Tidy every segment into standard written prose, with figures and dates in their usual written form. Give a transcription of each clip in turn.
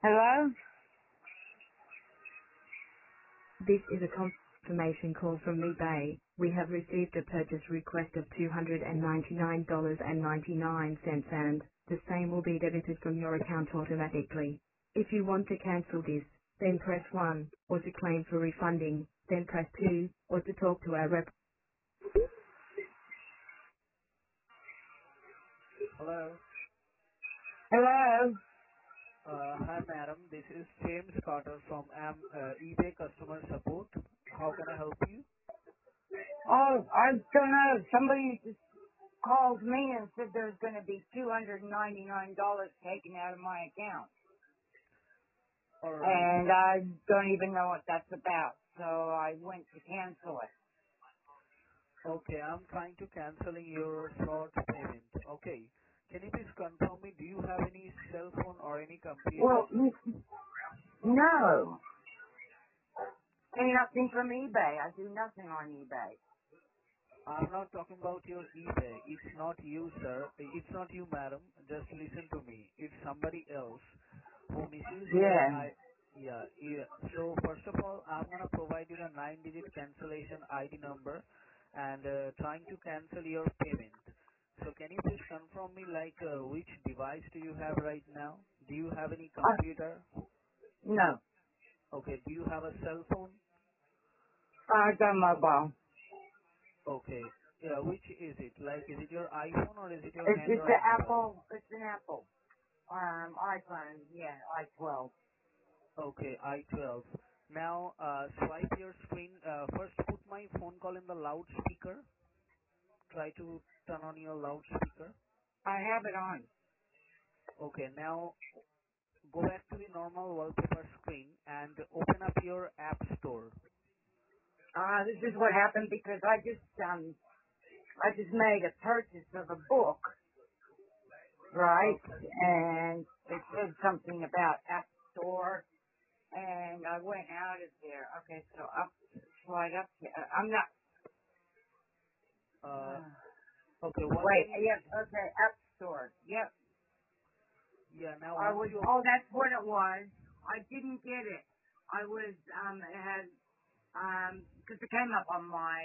Hello? This is a confirmation call from eBay. We have received a purchase request of $299.99 and the same will be debited from your account automatically. If you want to cancel this, then press 1, or to claim for refunding, then press 2, or to talk to our rep. Hello. Hello? Hi, madam. This is James Carter from eBay customer support. How can I help you? Oh, I don't know. Somebody just called me and said there's going to be $299 taken out of my account. All right. And I don't even know what that's about. So I went to cancel it. Okay, I'm trying to canceling your slot payment. Okay. Can you please confirm me, do you have any cell phone or any computer? Well, no. Ain't nothing from eBay. I do nothing on eBay. I'm not talking about your eBay. It's not you, sir. It's not you, madam. Just listen to me. It's somebody else who misuse your Yeah. yeah. So first of all, I'm gonna provide you the 9-digit cancellation ID number and trying to cancel your payment. So can you please confirm me like which device do you have right now? Do you have any computer? No. Okay. Do you have a cell phone? I got mobile. Okay. Yeah. Which is it? Like, is it your iPhone or is it your It's an Android mobile? Apple. It's an Apple. iPhone. Yeah, I-12. Okay, I-12. Now, swipe your screen. First, put my phone call in the loudspeaker. Try to turn on your loudspeaker. I have it on. Okay, now go back to the normal wallpaper screen and open up your App Store. This is what happened because I just made a purchase of a book, right? Okay. And it said something about App Store, and I went out of there. Okay, so slide up here. I'm not. Uh, Uh, okay, what wait. can you Yep. see? Okay, App Store. Yep. Yeah, now I once was. you, Oh, that's what it was. I didn't get it. I was. It had. Because it came up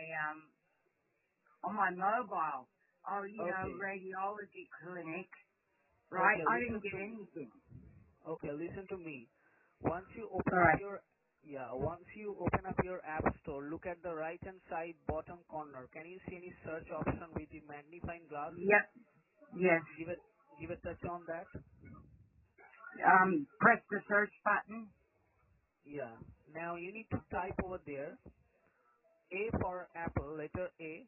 on my mobile. Oh, okay, radiology clinic. Right? okay, I didn't listen get to me. anything. Okay, listen to me. Once you All open up right. your once you open up your app store, look at the right hand side bottom corner. Can you see any search option with the magnifying glass? Yep. Yes. Give it give a touch on that. Press the search button. Yeah. Now you need to type over there A for apple, letter A.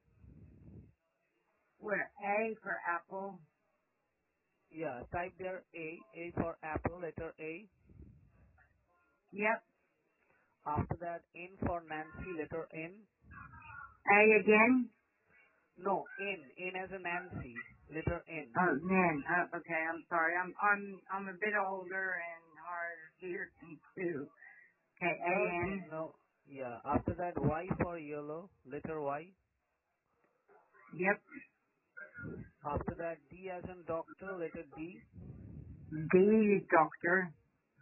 Where A for apple. Yeah, type there A for apple, letter A. Yep. After that N for Nancy, letter N. A again. No, N as a Nancy, letter N. Oh man. Okay. I'm sorry. I'm a bit older and hard to hear too. Okay. A Okay, N. no. Yeah, after that Y for yellow, letter Y. Yep. After that D as in doctor, letter D. D doctor.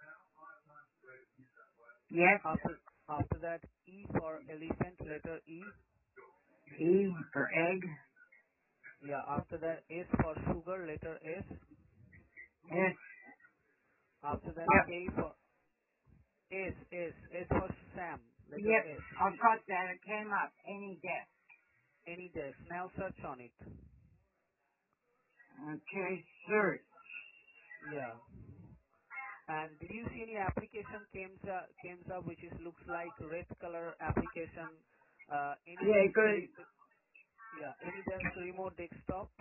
Yes. After that E for elephant, letter E. E for egg. Yeah, after that S for sugar, letter S. S. After that Yep. K for S for Sam, letter Yep. S. I've got that. It came up. Any desk. Any desk. Now search on it. Okay. Search. Yeah. And did you see any application comes up which is looks like red color application? Any Yeah. desk Good. yeah, any desk remote desktop?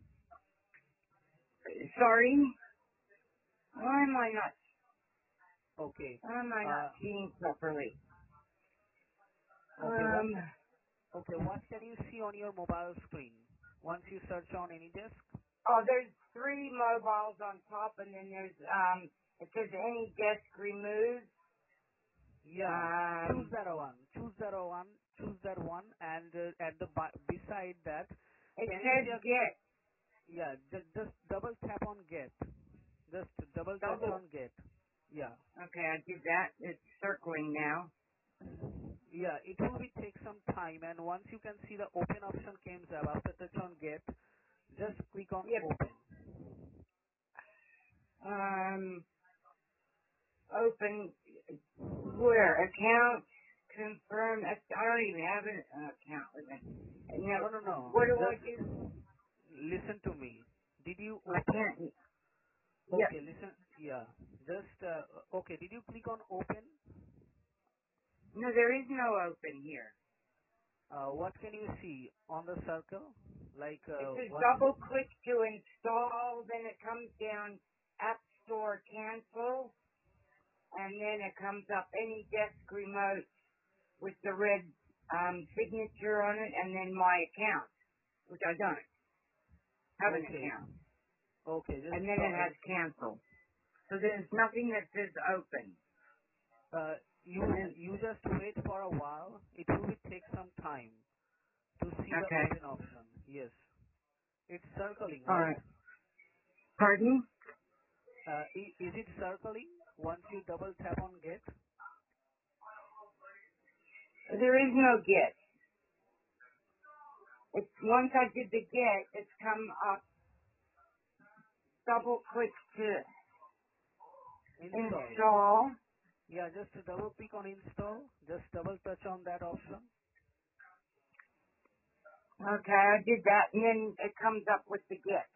Sorry. Why am I not? Okay. Why am I not Uh, seeing properly? okay. What? Um. Okay. What can you see on your mobile screen once you search on any desk? Oh, there's three mobiles on top, and then there's It says any desk removed. Yeah. Choose Um. that one. Choose that one. Choose that one. And at the beside that, It can you see says a get yeah? Just double tap on get. Just double touch double. on get. Yeah. Okay, I did that. It's circling now. Yeah, it will be take some time, and once you can see the open option comes up after touch on get, just click on Yep. open. Um, open where? Account, confirm. I don't even have an account with it. Now, No, no, no. what do I Just do? listen to me. Did you I open? can't. Yep. Okay, listen. Yeah. Just okay. Did you click on open? No, there is no open here. What can you see on the circle? Like It says what? double click to install, then it comes down App Store cancel, and then it comes up any desk remote with the red signature on it, and then my account, which I don't have an Okay. account. Okay. And Just then it has cancel. So there's nothing that says open. you And then, you just wait for a while. It will take some time to see the okay, open option. Yes. It's circling, all right? right. Pardon? Is it circling once you double tap on get? There is no get. It's once I did the get, it's come up. Double click to Install. install. Yeah, just double click on install. Just double touch on that option. Okay, I did that, and then it comes up with the get.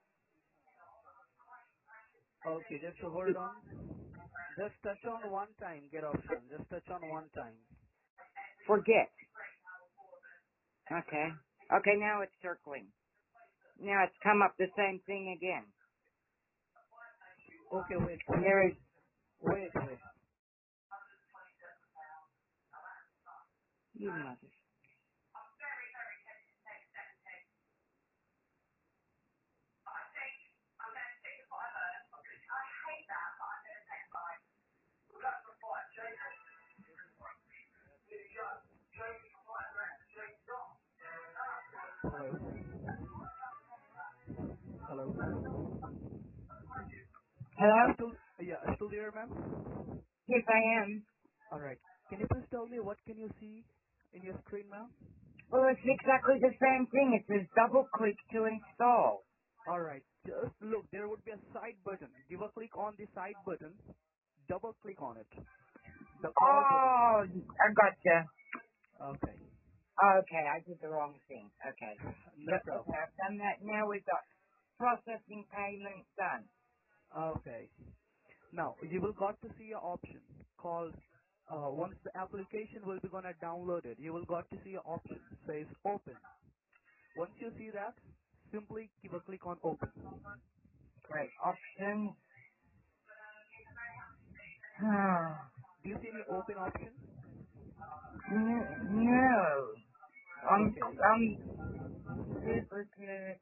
Okay, just hold on. Just touch on one time, get option. Just touch on one time. Forget. Okay. Okay, now it's circling. Now it's come up the same thing again. Okay, wait, And wait, there is, wait, wait. you mother. Hello, hello. Hello? Still, yeah, still there, ma'am? Yes, I am. All right. Can you please tell me what can you see in your screen, ma'am? Well, it's exactly the same thing. It says double click to install. All right. Just look, there would be a side button. Give a click on the side button. Double click on it. The power button. Oh, I gotcha. Okay. Okay, I did the wrong thing. Okay. No Yep, okay, problem. I've done that. Now we've got processing payment done. Okay. Now, you will got to see an option called, once the application will be gonna download it, you will got to see an option says open. Once you see that, simply give a click on open. Great. Options. Do you see any open option? No. Okay. I'm duplicate,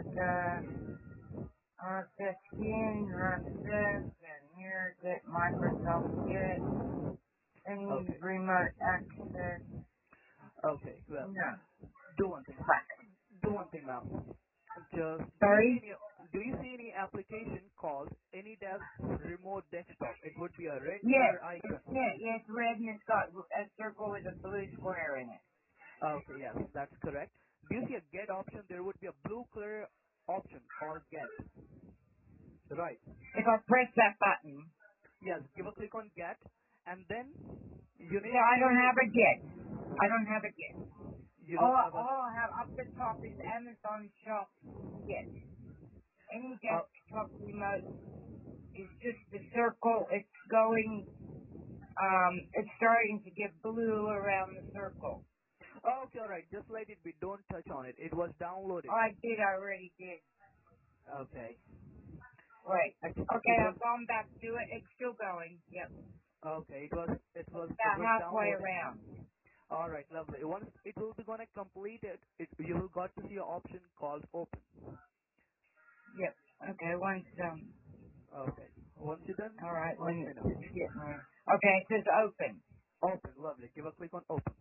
access in, access, and here's it, Microsoft Get, any Okay. remote access, Okay. Well, no. do one thing. Fuck. Do one thing now. Just Sorry? do you see any application called AnyDesk Remote Desktop? It would be a red Yes, color it's icon. it. Yes, red and it's got a circle with a blue square in it. Okay, yes, that's correct. Do you see a get option? There would be a blue color option called get. Right. If I press that button, Yes, give a click on get, and then you need yeah, I don't to, have a Get. I don't have a Get. you All, don't have a, all I have up the top is Amazon Shop Get. Any uh, desktop remote is just the circle. It's going, it's starting to get blue around the circle. okay, alright, just let it be. Don't touch on it. It was downloading. Oh, I already did. Okay. Wait. It Okay, was, I've gone back to it. It's still going. Yep. okay, It's it about was halfway downloading. around. Alright, lovely. Once it will be gonna complete it, you will got to see an option called open. Yep. Okay, once, Okay. Once you're done, all right, let when me it's know. getting there. Okay, it says open. Open, lovely. Give a click on open.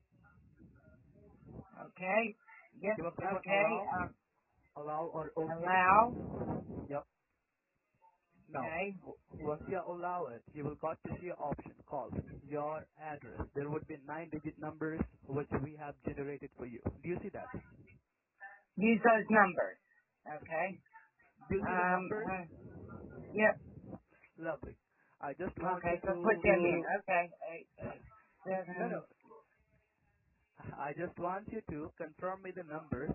Okay. Yep. Give a click on Okay. allow or OK the Allow. process. Yep. Now, Okay. once you allow it, you will got to see an option called your address. There would be 9-digit numbers which we have generated for you. Do you see that? Use those numbers. Okay. Do you see the numbers? Yep. Lovely. I just want Okay, you so put them in. to Okay. Eight, no no. seven. I just want you to confirm me the numbers.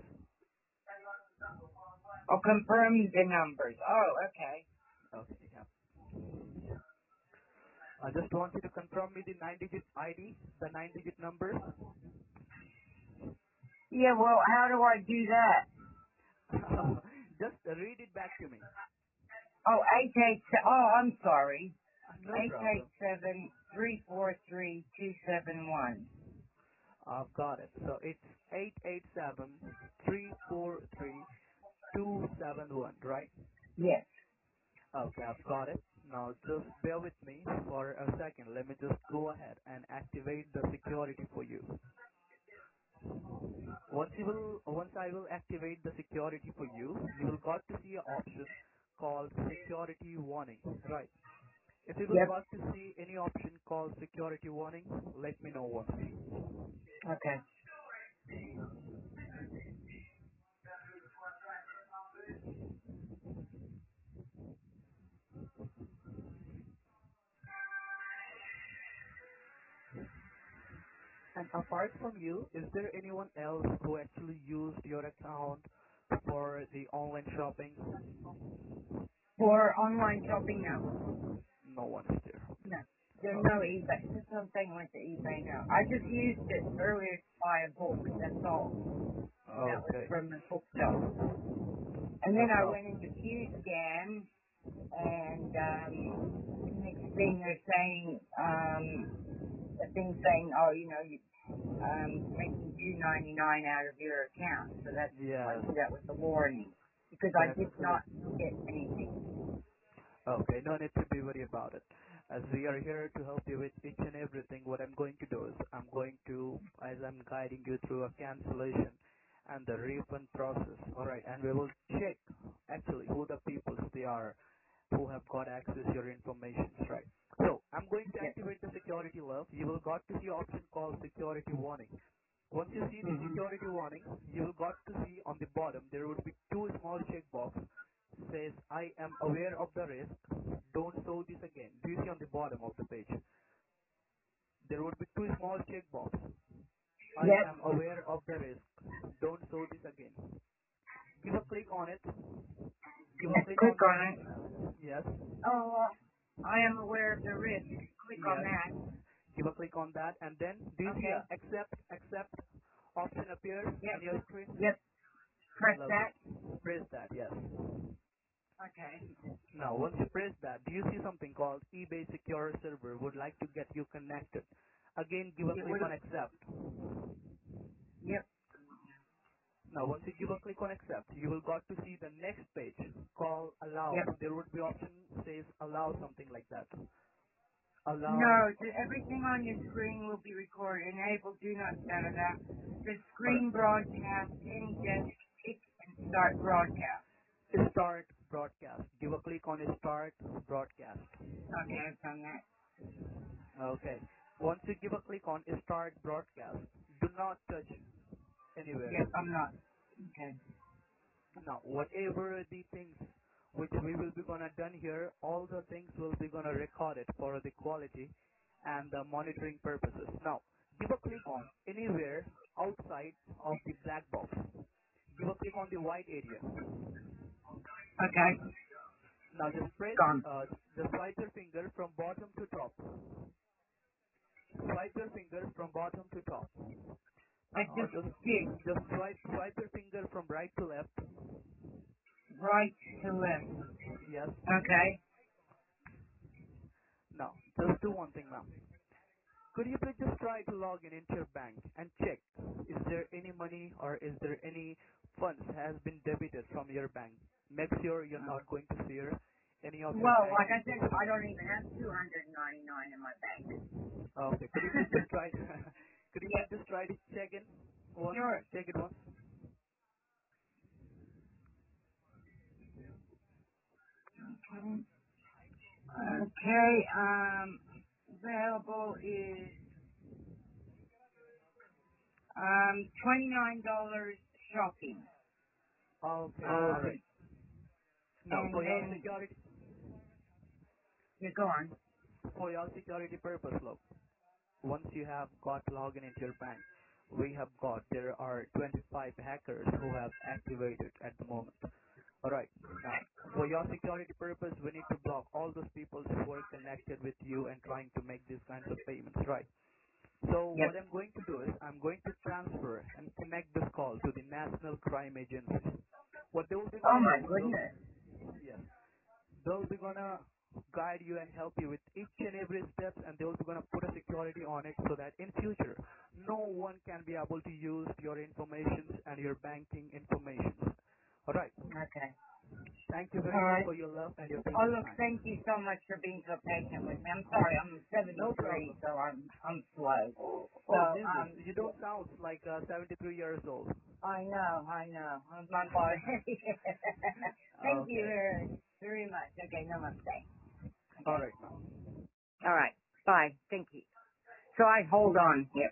Oh, confirm the numbers. Oh, okay. Okay, yeah. I just want you to confirm me the 9-digit ID, the 9-digit numbers. Yeah, well, how do I do that? Just read it back to me. Oh, 887. Oh, I'm sorry. No Eight eight problem. seven 343 271. I've got it. So it's 887-343-271, right? Yes. Okay, I've got it. Now just bear with me for a second. Let me just go ahead and activate the security for you. Once I will activate the security for you, you will got to see an option called security warning, right? If you will Yep. got to see any option called security warning, let me know once. Okay. And apart from you, is there anyone else who actually used your account for the online shopping? For online shopping, no. No one is there. No. There's no Okay. eBay. There's something like the eBay, no. I just used it earlier to buy a book. That's all. And that was Okay. from the bookshop. And No then I went problem. into QScan, and next thing they're saying, the thing saying, oh, you taking $2.99 out of your account. So that's, I Yes, knew that was a warning because I that's did true. not get anything. Okay, no need to be worried about it. As we are here to help you with each and everything, what I'm going to do is I'm going to, as I'm guiding you through a cancellation and the refund process, alright, and we will check actually who the people they are who have got access your information, right? So I'm going to Yep. activate the security love. You will got to see option called security warning. Once you see the Hmm. security warning, you will got to see on the bottom there would be two small checkbox says I am aware of the risk. Don't show this again. Do you see on the bottom of the page? There would be two small checkbox. I Yep. am aware of the risk. Don't show this again. Give a click on it. Give a Let's click click on on that. it. Yes. Oh, I am aware of the risk. Click on Yes. that. Give a click on that and then do you see Okay. a accept option appear Yep. on your screen? Yep. Press Lovely. that. Press that, yes. Okay. Now, once you press that, do you see something called eBay Secure Server would like to get you connected? Again, give a It click would. on accept. Yep. Now, once you give a click on accept, you will got to see the next page called allow. Yep. There would be option says allow something like that. No, Allow. everything on your screen will be recorded. Enable do not da da da. The Alright. screen broadcast, any desk, click and start broadcast. Start broadcast. Give a click on start broadcast. Okay, I've done that. Okay. Once you give a click on start broadcast, do not touch anywhere. Yep, I'm not. Okay. Now, whatever the things which we will be gonna done here, all the things will be gonna record it for the quality and the monitoring purposes. Now, give a click on anywhere outside of the black box. Give a click on the white area. Okay. Now just press, Gone. just swipe your finger from bottom to top. Swipe your finger from bottom to top. I Or just did just swipe your finger from right to left. right to left. Yes. Okay. Now, just do one thing now. Could you please just try to log in into your bank and check is there any money or is there any funds has been debited from your bank? Make sure you're not going to see any of your Well, bank like I said, details I running. don't even have 299 in my bank. Okay, could you please just try could you Yep. please just try to check in once? Sure. Check it once. Okay. Okay, available is $29 shopping. Okay, all Um, right. Now, and then you go on. for your security purpose, look, once you have got login into your bank, there are 25 hackers who have activated at the moment. All right. Now, for your security purpose, we need to block all those people who are connected with you and trying to make these kinds of payments, right? So Yep. what I'm going to do is I'm going to transfer and connect this call to the National Crime Agency. What they will be Oh gonna my do, goodness. yes, they'll be gonna guide you and help you with each and every steps, and they'll be gonna put a security on it so that in future no one can be able to use your information and your banking information. All right. Okay. Thank you All very much right. for your love and your Oh precious look, time. thank you so much for being so patient with me. I'm sorry, I'm No 73, problem. so I'm slow. So Oh, Jesus, you don't sound like 73 years old. I know. My body. Thank you Okay. very much. Okay, namaste. All Okay. right, ma'am. All right. Bye. Thank you. So I hold on here.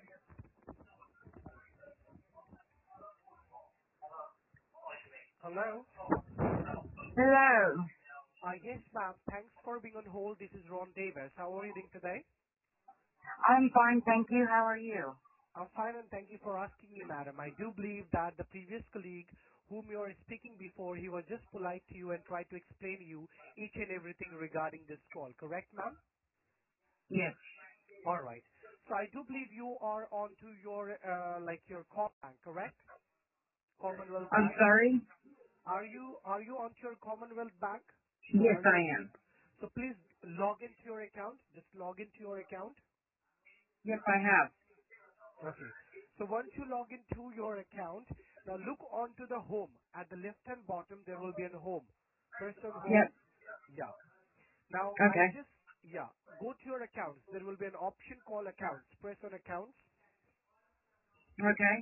Hello. Hello. Yes, ma'am. Thanks for being on hold. This is Ron Davis. How are you doing today? I'm fine, thank you. How are you? I'm fine, and thank you for asking me, madam. I do believe that the previous colleague whom you are speaking before, he was just polite to you and tried to explain you each and everything regarding this call. Correct, ma'am? Yes. All right. So I do believe you are onto your your bank, correct? Commonwealth I'm Bank. sorry? Are you onto your Commonwealth Bank? So Yes, are you I into? am. So please log into your account. Just log into your account. Yes, I have. Okay. So once you log into your account, now look onto the home. At the left-hand bottom, there will be a home. Press on home. Yep. Yeah. Now Okay. go to your accounts. There will be an option called accounts. Press on accounts. Okay.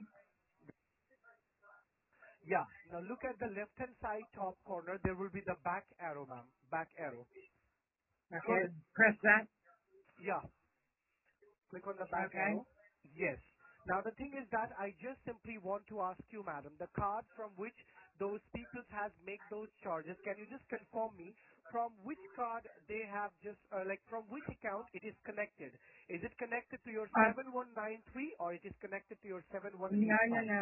Yeah. Now look at the left-hand side top corner. There will be the back arrow, ma'am. Back arrow. Okay. Press that. Yeah. Click on the back Okay. arrow. Yes. Now the thing is that I just simply want to ask you, madam, the card from which those people has make those charges, can you just confirm me from which card they have just, from which account it is connected? Is it connected to your Um, 7193 or it is connected to your no, no, 7185? no.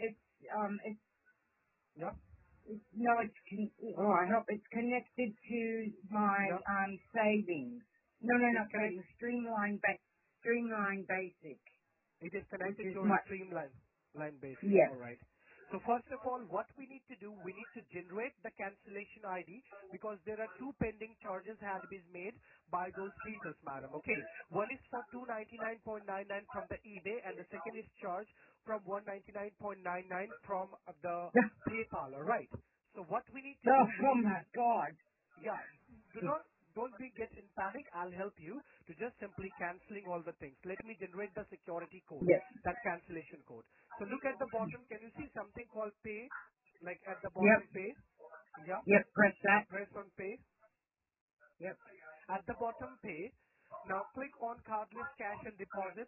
Yeah? No, oh, I hope it's connected to my, Yeah? savings. No, no, It's not connect. savings. Streamline Basic, It is which connected is to your my, streamline line basic. yes. All right. So first of all, what we need to do, we need to generate the cancellation ID because there are two pending charges had been made by those people, madam. Okay. One is for 299.99 from the eBay and the second is charged from 199.99 from the PayPal. All right. So what we need to Oh, do, we oh need to my God. yeah. Don't be get in panic. I'll help you to just simply canceling all the things. Let me generate the security code, Yes. that cancellation code. So look at the bottom. Can you see something called pay? Like at the Yep. bottom pay? Yeah. Yep. Press that. Press on pay. Yep. At the bottom pay. Now click on cardless cash and deposit.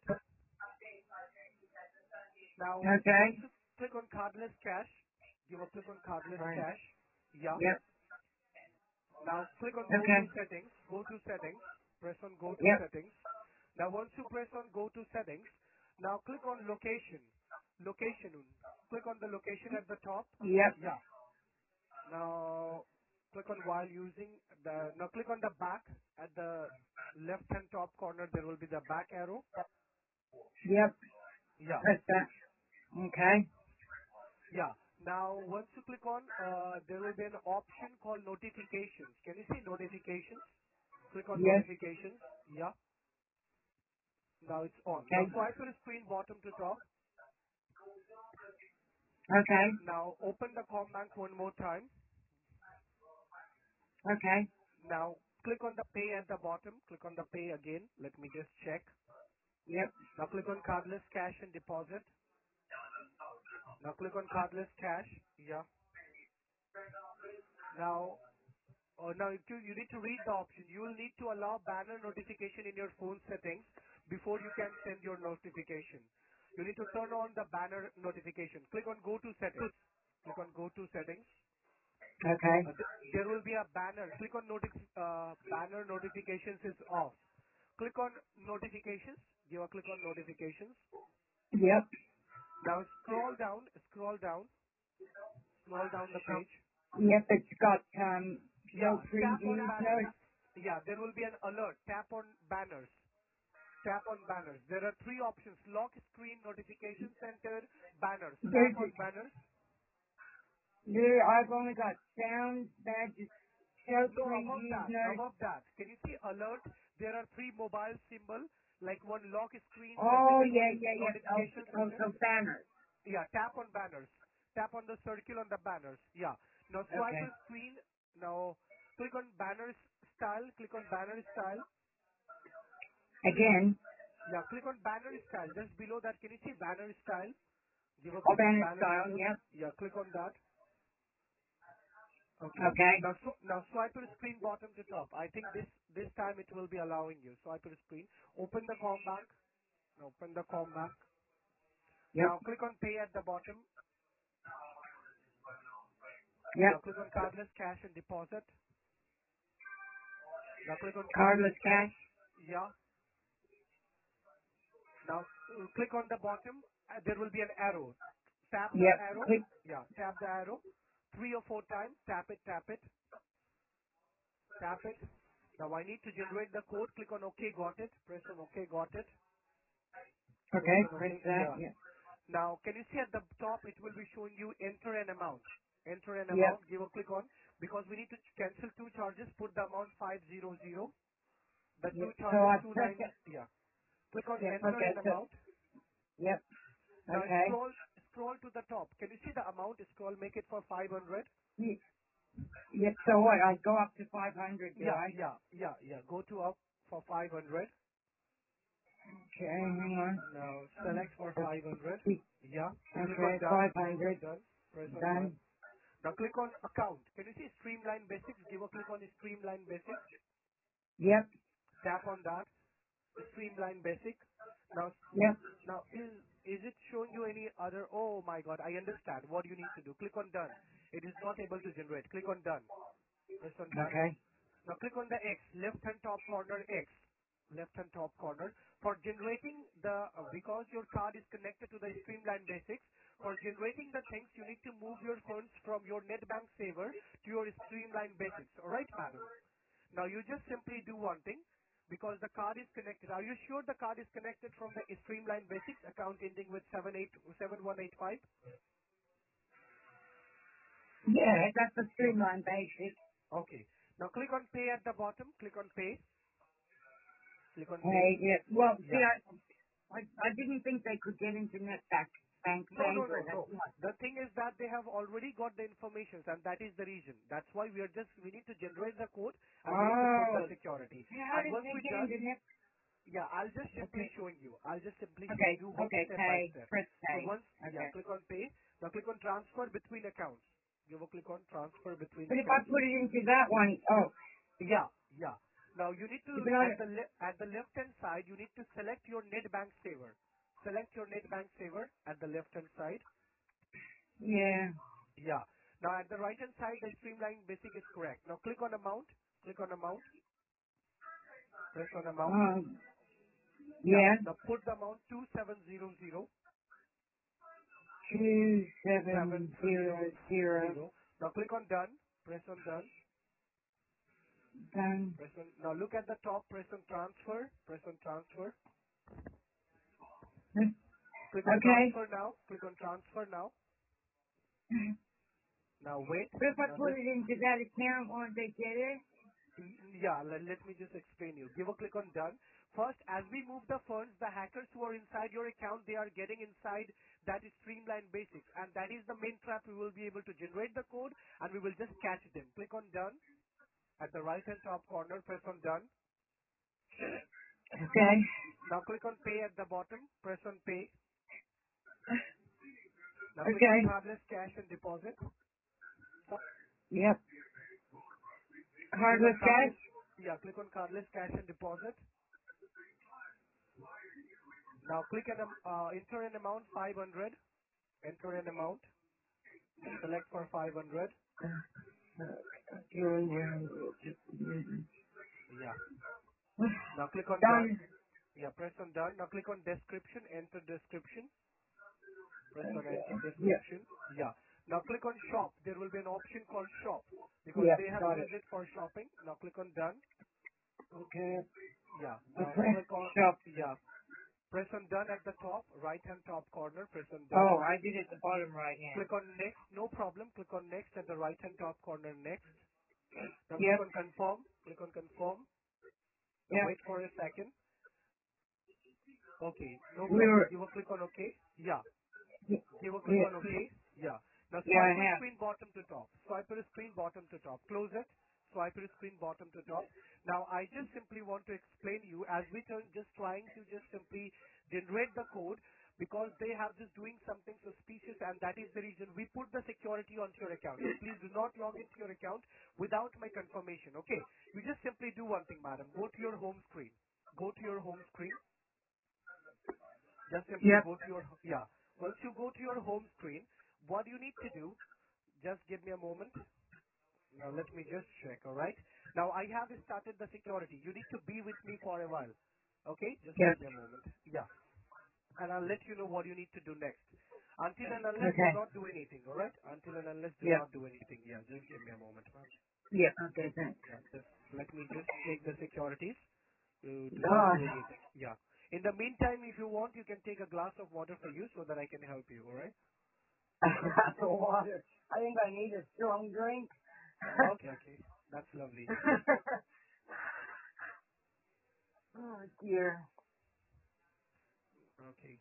Now Okay. once you click on cardless cash, give a click on cardless All right. cash. Yeah. Yep. Now click on go Okay. to settings. Go to settings. Press on go to Yep. settings. Now once you press on go to settings, now click on location. Location. Click on the location at the top. Yep. Yeah. Now click on while using now click on the back at the left hand top corner. There will be the back arrow. Yep. Yeah. Press that. Okay. Yeah. Now once you click on, there will be an option called notifications. Can you see notifications? Click on Yes. notifications. Yeah. Now it's on. Now Okay. swipe your screen bottom to top. Okay. Now open the com bank one more time. Okay. Now click on the pay at the bottom. Click on the pay again. Let me just check. Yep. Now click on cardless cash and deposit. Now click on cardless cash. Yeah. Now Now you need to read the option. You will need to allow banner notification in your phone settings before you can send your notification. You need to turn on the banner notification. Click on go to settings. Click on go to settings. Okay. There will be a banner. Click on banner notifications is off. Click on notifications. Give a click on notifications. Yep. Now scroll down the page. Yep, it's got Yeah, show tap on previews. No, banners. Yeah, there will be an alert. Tap on banners. Tap on banners. There are three options: lock screen, notification center, banners. Tap there's on banners. there. I've only got sound, badges, show No, previews. No. above that. Can you see alert? There are three mobile symbol, like one lock screen, the Oh second one yeah, is yeah, yeah. Oh, notification oh, center. so banners. Yeah, tap on banners. Tap on the circle on the banners. Yeah. Now swipe Okay. a screen. Now click on banners style. Click on banner style. Again, Yeah, click on banner style. Just below that, can you see banner style? Give a oh, click on banner banner style. style. Yep. Yeah, click on that. Okay. Okay. Now swipe to screen bottom to top. I think this time it will be allowing you. Swipe to screen. Open the com bank. Now open the com bank. Yep. Now click on pay at the bottom. Yep. Now click on cardless cash and deposit. Now click on Cardless cardless cash. cash. Yeah. Now click on the bottom. There will be an arrow. Tap the Yep. arrow. Click. Yeah. Tap the arrow. 3 or 4 times. Tap it. Tap it. Tap it. Now I need to generate the code. Click on OK. Got it. Press on OK. Got it. Press Okay. on Press OK. that. Yeah. Yep. Now can you see at the top it will be showing you enter an amount. Enter an Yep. amount. Give a click on because we need to cancel two charges. Put the amount 500. The Yep. two So charges I press 29. it. Yeah. Click on Yep. enter Okay. an So amount. yep. Now Okay. scroll to the top. Can you see the amount? Scroll. Make it for 500. Yep. So what? I go up to 500, do Yeah. I? Yeah. Go to up for 500. Okay. Hang on. Now select for 500. Yeah. Click Okay. on done. Press 500. on done. Press on done. Done. Now click on account. Can you see Streamline Basics? Give a click on Streamline Basics. Yep. Tap on that. Streamline Basic. Now, Yep. is it showing you any other? Oh my God, I understand what you need to do. Click on done. It is not able to generate. Click on done. Press on done. Okay. Now click on the X, left hand top corner X, left hand top corner. For generating because your card is connected to the Streamline Basics, for generating the things, you need to move your funds from your NetBank saver to your Streamline Basics. Alright, madam? Now you just simply do one thing because the card is connected. Are you sure the card is connected from the Streamline Basics account ending with 7185? Yeah, that's a streamline basic. Okay. Now click on pay at the bottom. Click on pay. Click on pay. Hey, yeah. Well, see, Yeah. I didn't think they could get into bank No, no, saver. no, That's no. what. The thing is that they have already got the information and that is the reason. That's why we need to generate the code and we need to put the Oh, security. how And did once they we're get done, into net? yeah, I'll just simply Okay. showing you. I'll just simply Okay. showing you one Okay. step by Pay. step. Press So pay. once, yeah, Okay. click on pay. Now click on transfer between accounts. Give a click on transfer between But if I accounts. put it into that one, oh, Yeah. Now you need to but I, at the left hand side you need to select your net bank saver. Select your net bank saver at the left hand side. yeah. Yeah. Now at the right hand side the streamline basic is correct. Now click on amount. Click on amount. Press on amount. Um, Yeah. yeah. Now put the amount 2700. 2700. Now click on done. Press on done. Done. Press on. Now look at the top. Press on transfer. Press on transfer. Click on Okay. transfer now. Click on transfer now. Now wait. But if I Now put it into that account, won't they get it? yeah, let me just explain you. Give a click on done. First, as we move the funds, the hackers who are inside your account, they are getting inside that is Streamline Basics. And that is the main trap. We will be able to generate the code and we will just catch them. Click on done. At the right hand top corner, press on done. Okay. Now click on pay at the bottom. Press on pay. Now click on Okay. cardless cash and deposit. Yep. Cardless cash? Yeah, click on cardless cash and deposit. Now click on enter an amount 500. Enter an amount. Select for 500. Yeah. Now click on done. Done. Yeah, press on done. Now click on description. Enter description. Press on enter Yeah. description. Yeah. Now click on shop. There will be an option called shop because Yep, they have got it. used it for shopping. Now click on done. Okay. Yeah. Now Okay. click on Shop. yeah. Press on done at the top, right hand top corner. Press on done. Oh, I did it at the bottom right hand. Click on next. No problem. Click on next at the right hand top corner. Next. Now click Yep. on confirm. Click on confirm. Now Yep. wait for a second. Okay. No We problem. were. Give a click on OK. Yeah. Give a click Yeah. on OK. Yeah. Now Yeah, swipe I your have. screen bottom to top. Swipe your screen bottom to top. Close it. Swipe your screen bottom to top. Now I just simply want to explain you as we turn just trying to just simply generate the code because they have just doing something suspicious and that is the reason we put the security onto your account. So please do not log into your account without my confirmation. Okay. You just simply do one thing, madam. Go to your home screen. Go to your home screen. Just simply Yep. go to your, yeah. Once you go to your home screen, what you need to do, just give me a moment. Now let me just check, alright? Now I have started the security. You need to be with me for a while. Okay? Just Yep. give me a moment. Yeah. And I'll let you know what you need to do next. Until and unless do Okay. not do anything, alright? Until and unless do Yep. not do anything. Yeah, just give me a moment, ma'am. Yep. Okay, thanks. Yeah, just let me just check the securities. You do not God. do anything. Yeah. In the meantime, if you want, you can take a glass of water for you so that I can help you, alright? The water. I think I need a strong drink. Okay, okay. That's lovely. Oh dear. Okay.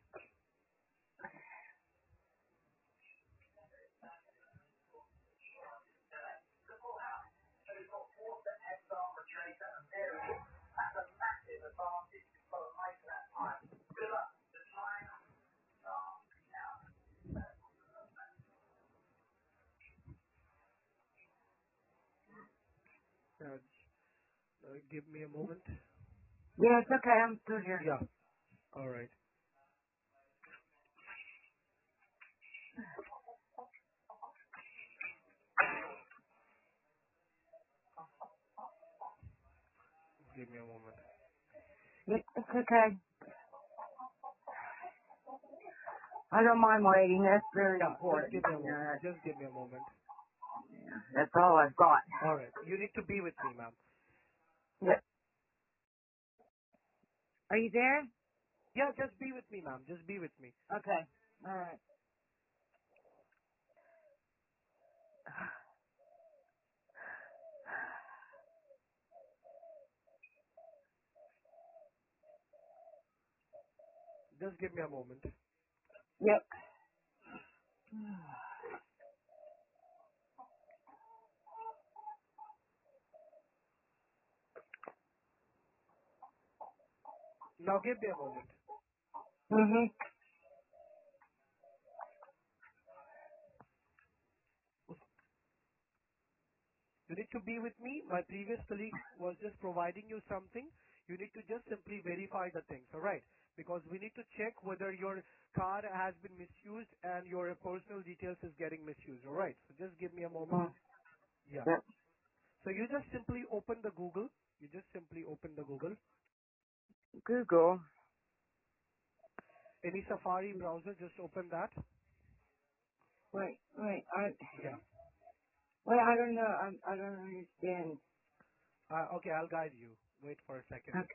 Give me a moment. Yeah, it's okay. I'm still here. Yeah. All right. Give me a moment. Yep, it's okay. I don't mind waiting. That's very Yeah. Just important. give me a You know, moment. Just give me a moment. that's all I've got. All right. You need to be with me, ma'am. Yep. Are you there? Yeah. Just be with me, ma'am. Just be with me. Okay. All right. Just give me a moment. Yep. Now give me a moment. Mhm. You need to be with me. My previous colleague was just providing you something. You need to just simply verify the things, all right? Because we need to check whether your card has been misused and your personal details is getting misused, all right? So just give me a moment. Mm. Yeah. Yep. So you just simply open the Google. You just simply open the Google. Google. Any Safari browser, just open that. Wait. Yeah. I don't know. I don't understand. Okay, I'll guide you. Wait for a second. Okay.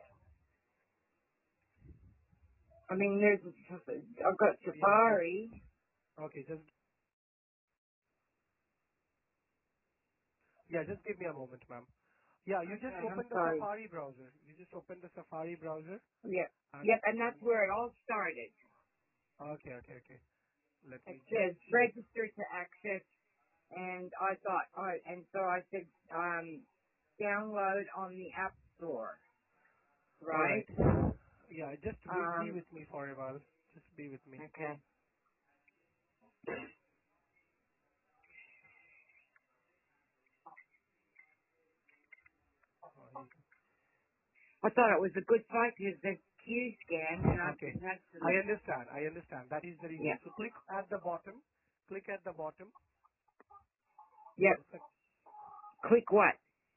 I mean, I've got Yeah, just Safari. okay, just give me a moment, ma'am. Yeah, you just Okay, I'm open the sorry. Safari browser. You just open the Safari browser Yep. and Yep, and that's where it all started. okay. Let It me just says check. register to access, and I thought, and so I said, download on the App Store, All right? right. Yeah, just be with me for a while. Just be with me. Okay. I thought it was a good site because the Q scan and Okay. that's I understand. I understand. That is the reason. yeah. So click at the bottom. Click at the bottom. Yep. Just a, Click what?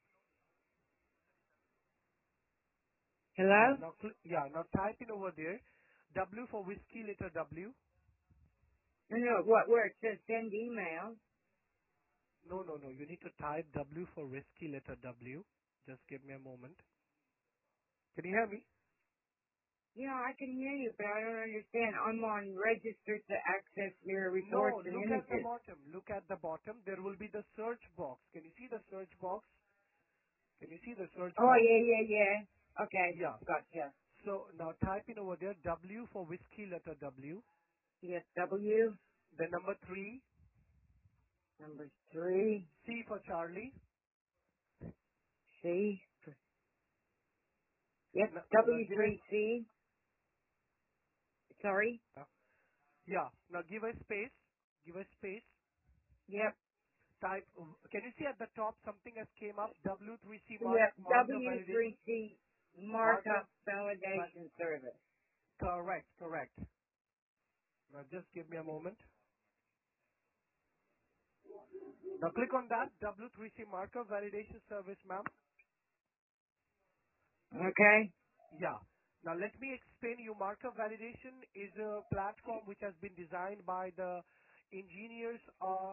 yeah. Hello? Now click. Yeah. Now type in over there. W for whiskey, letter W. No, what? Where it says send email. No, no, no. You need to type W for whiskey, letter W. Just give me a moment. Can you hear me? Yeah, I can hear you, but I don't understand. I'm on register to access your reports No. and Look at the images. bottom. Look at the bottom. There will be the search box. Can you see the search box? Can you see the search Oh box? yeah. Okay, Yeah. gotcha. So now type in over there W for whiskey, letter W. Yes, W Then number 3, number 3. C for Charlie. C. Yep, Now give it. W3C. Sorry. Yeah. Now give a space. Give a space. Yep. Type. Can you see at the top something has came up? W3C Yep. marker validation. W3C Marker. markup Va- validation service. correct. Correct. Now just give me a moment. Now click on that W3C marker validation service, ma'am. Okay. Yeah. Now let me explain you. Markup validation is a platform which has been designed by the engineers of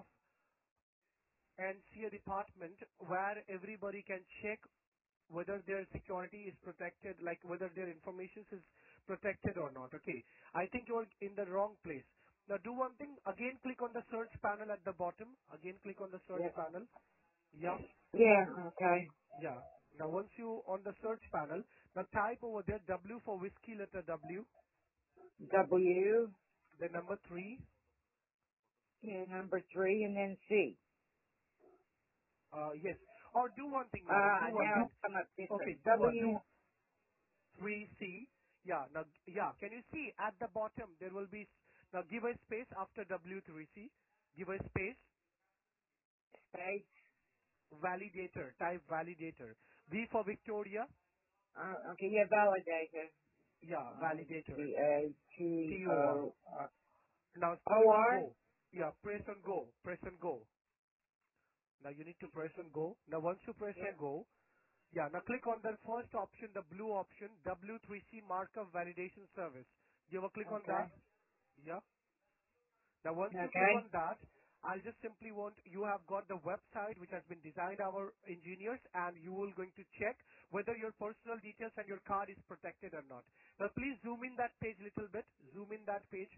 NCA department where everybody can check whether their security is protected, like whether their information is protected or not. Okay. I think you're in the wrong place. Now do one thing. Again click on the search panel at the bottom. Again click on the search Yep. panel. Yeah. Yeah. Okay. Yeah. Now once you on the search panel, now type over there W for whiskey, letter W. W. The number 3. Yeah, number 3, and then C. Yes. Or do one thing, madam. Do one Now thing. it's come up different. Okay. Do one. W. 3C. Yeah. Now, yeah. Can you see at the bottom there will be, now give a space after W3C. Give a space. Space. Validator. Type validator. V for Victoria. Okay, yeah, validator. Yeah. Validator. VATO. TOR. Now click on OR? go. Yeah. Press on go. Press on go. Now you need to press on go. Now once you press on Yep. go, yeah, now click on the first option, the blue option, W3C Markup Validation Service. You ever click on Okay. that? Yeah. Now once you click Okay. on that, I'll just simply want, you have got the website which has been designed our engineers and you will going to check whether your personal details and your card is protected or not. Now please zoom in that page little bit. Zoom in that page.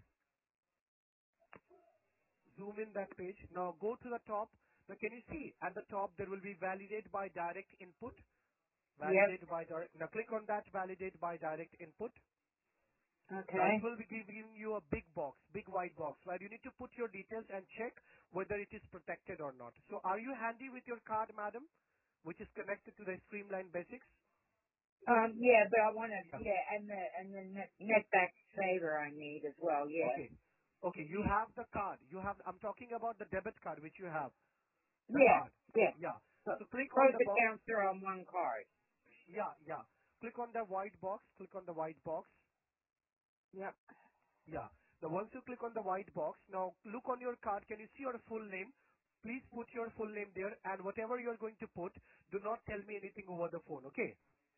Zoom in that page. Now go to the top. Now can you see at the top there will be validate by direct input. Yep. Validate by direct. Now click on that validate by direct input. Now Okay. it will be giving you a big box, big white box, where you need to put your details and check whether it is protected or not. So are you handy with your card, madam, which is connected to the Streamline Basics? Yeah, but I want to, Yeah. yeah, and the net back saver I need as well, yeah. Okay. Okay, you have the card. You have, I'm talking about the debit card which you have. The Yeah, card. yeah. Yeah. So, So click on both the box. accounts are on one card. Yeah, yeah. Click on the white box. Click on the white box. Yep. Yeah. Now once you click on the white box, now look on your card. Can you see your full name? Please put your full name there and whatever you're going to put, do not tell me anything over the phone, okay?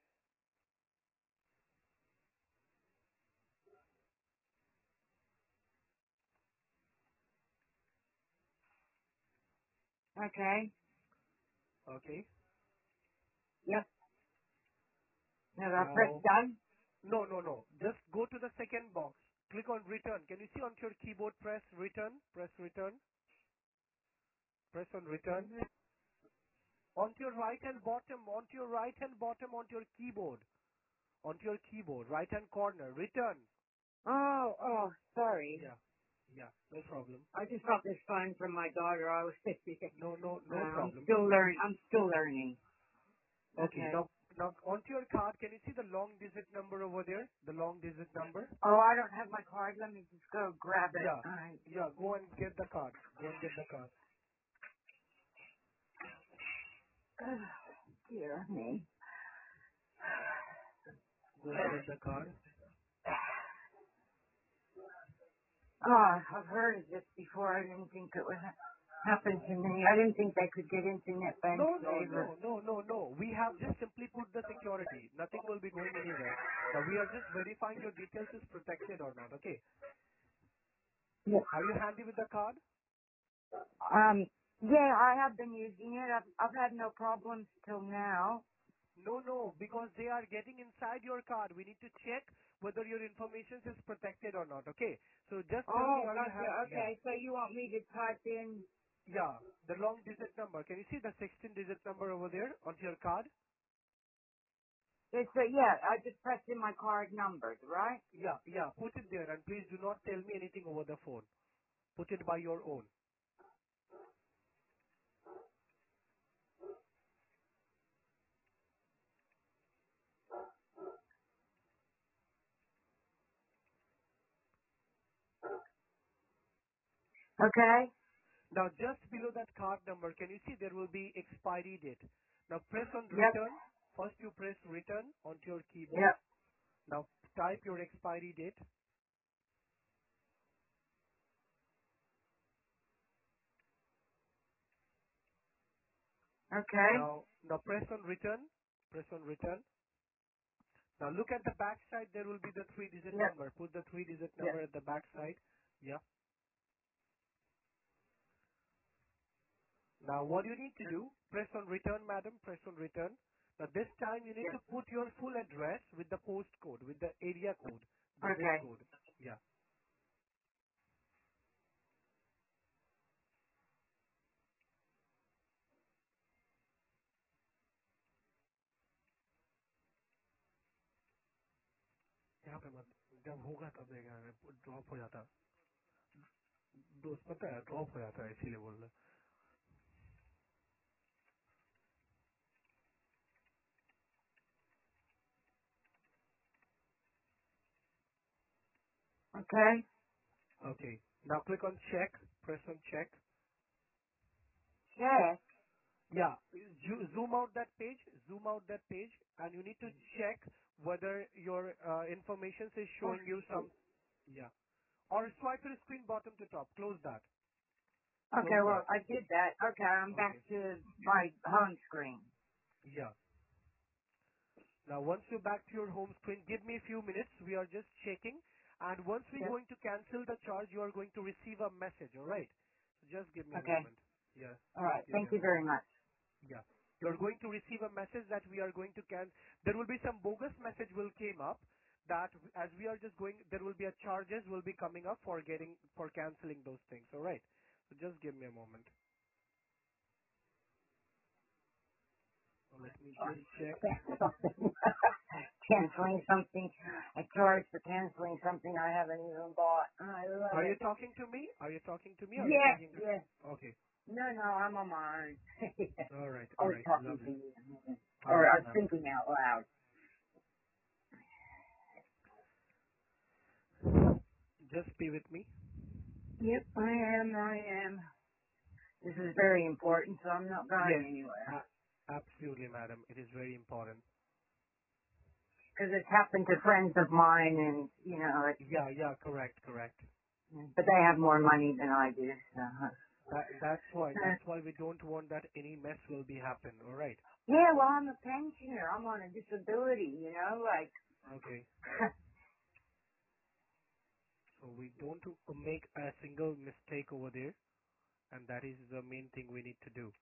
Okay. Okay. Yep. Now I press Now, done. no, no, no. Just go to the second box. Click on return. Can you see on your keyboard press return? Press return. Press on return. Onto your right hand bottom, onto your right hand bottom, onto your keyboard. Onto your keyboard, right hand corner. Return. Oh, sorry. Yeah. Yeah. No problem. I just got this phone from my daughter. I was, No, no, no I'm problem. still learning. Okay. Okay. Now onto your card, can you see the long digit number over there? The long digit number? Oh, I don't have my card. Let me just go grab it. Yeah. All right. Yeah. Go and get the card. Go and get the card. Dear me. Just get the card. Oh, I've heard of this before. I didn't think it would happen to me. I didn't think they could get into net bank No, no, saver. no, no, no, no. We have just simply put the security. Nothing will be going anywhere. Now we are just verifying your details is protected or not. Okay. Yeah. Are you handy with the card? Yeah, I have been using it. I've had no problems till now. No, no, because they are getting inside your card. We need to check whether your information is protected or not. Okay. So just tell me, Oh, are you gotcha. yeah, Okay, so you want me to type in? yeah, the long digit number. Can you see the 16 digit number over there onto your card? It's yeah. I just pressed in my card numbers, right? Yeah, yeah. Put it there and please do not tell me anything over the phone. Put it by your own. Okay. Now, just below that card number, can you see there will be expiry date? Now, press on Yep. return. First, you press return onto your keyboard. Yep. Now, type your expiry date. Okay. Now press on return. Press on return. Now, look at the back side. There will be the three-digit Yep. number. Put the three-digit Yep. number at the back side. Yeah. Now, what you need to do, press on return, madam. Press on return. Now, this time you need Yep. to put your full address with the postcode, with the area code, the zip Okay. code. Yeah. यहाँ पे मत जब होगा तब देगा drop हो जाता दोस्त पता है ड्रॉप हो जाता है इसीलिए बोल रहा Okay. Okay. Now click on check. Press on check. Check. Yeah. Zoom out that page. Zoom out that page, and you need to check whether your information is Oh, showing you shoot. some. Yeah. Or swipe your screen bottom to top. Close that. Okay. Close Well, that. I did that. Okay. I'm back Okay. to my home screen. Yeah. Now once you're back to your home screen, give me a few minutes. We are just checking, and once we're Yep. going to cancel the charge, you are going to receive a message. All right. So just give me a Okay. moment. Yeah. All Just right. give me Thank a you moment. very much. Yeah. You're going to receive a message that we are going to there will be some bogus message will came up that as we are just going, there will be a charges will be coming up for canceling those things. All right. So just give me a moment. Let me just check. Canceling something. I charge for canceling something I haven't even bought. I love Are you it. talking to me? Are you talking to me? Are you Yes. talking to? Yes. Okay. No. No. I'm on my own. All right. I All was right. talking to Lovely. you. All Or right, I was ma'am. thinking out loud. Just be with me. Yep. I am. I am. This is very important, so I'm not going Yes. anywhere. Absolutely, madam. It is very important. Because it's happened to friends of mine, and Yeah. Yeah. Correct. Correct. but they have more money than I do. So. That's why. That's why we don't want that any mess will be happen. All right. Yeah, well, I'm a pensioner. I'm on a disability. Like. Okay. So we don't make a single mistake over there, and that is the main thing we need to do.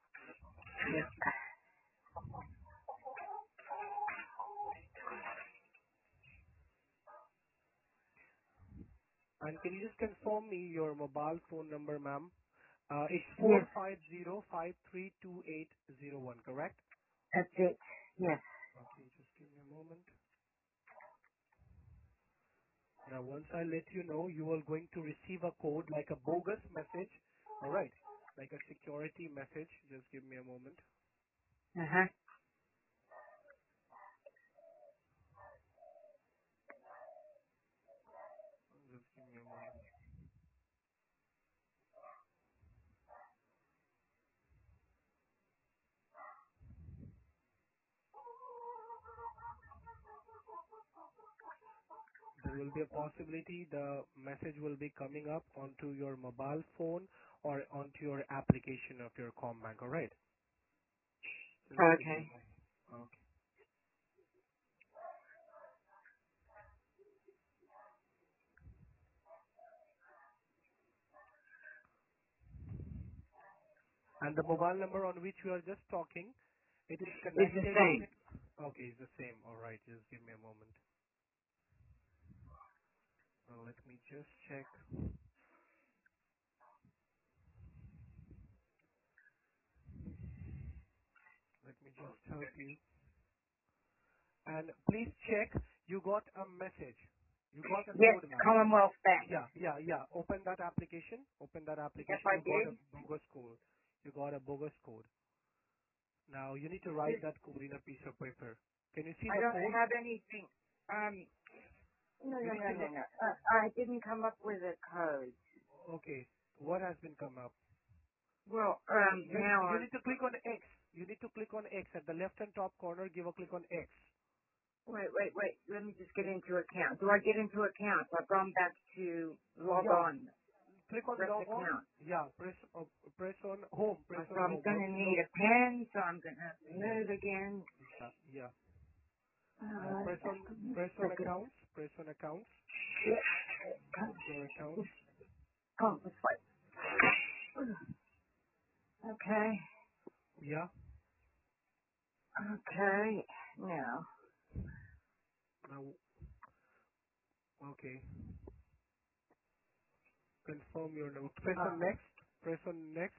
And can you just confirm me your mobile phone number, ma'am? It's Yes, 450-532-801, correct? that's it. Yes. Okay, just give me a moment. Now, once I let you know, you are going to receive a code like a bogus message, all right? Like a security message. Just give me a moment. Uh huh. Just give me a moment. there will be a possibility the message will be coming up onto your mobile phone or onto your application of your Combank. All right. Just give me Okay. a moment. Okay. And the mobile number on which we are just talking, it is It's the connected same. with. Okay, it's the same. All right. Just give me a moment. Let me just check. Let me just help you. And please check. You got a message. You got a Yes, code, ma'am. Commonwealth Bank. Yeah. Open that application. Open that Yes, application. I You got a did. bogus code. You got a bogus code. Now you need to write that code in a piece of paper. Can you see I the don't code? have anything. No, You no, need no, to no, look. no. I didn't come up with a code. Okay. What has been come up? Well, now You need to click on X. You need to click on X at the left hand top corner. Give a click on X. wait. Let me just get into account. Do I get into account? I've gone back to log Yeah. on. Click on Press log on. account. Yeah. Press on home. Press So on I'm home. gonna need a pen, so I'm gonna have to Yeah. move again. Yeah. And Uh, press on second. accounts. Press on accounts. Your accounts. Come this way. Okay. Yeah. Okay. Now. Now. Okay. Confirm your note. Press on next. Press on next.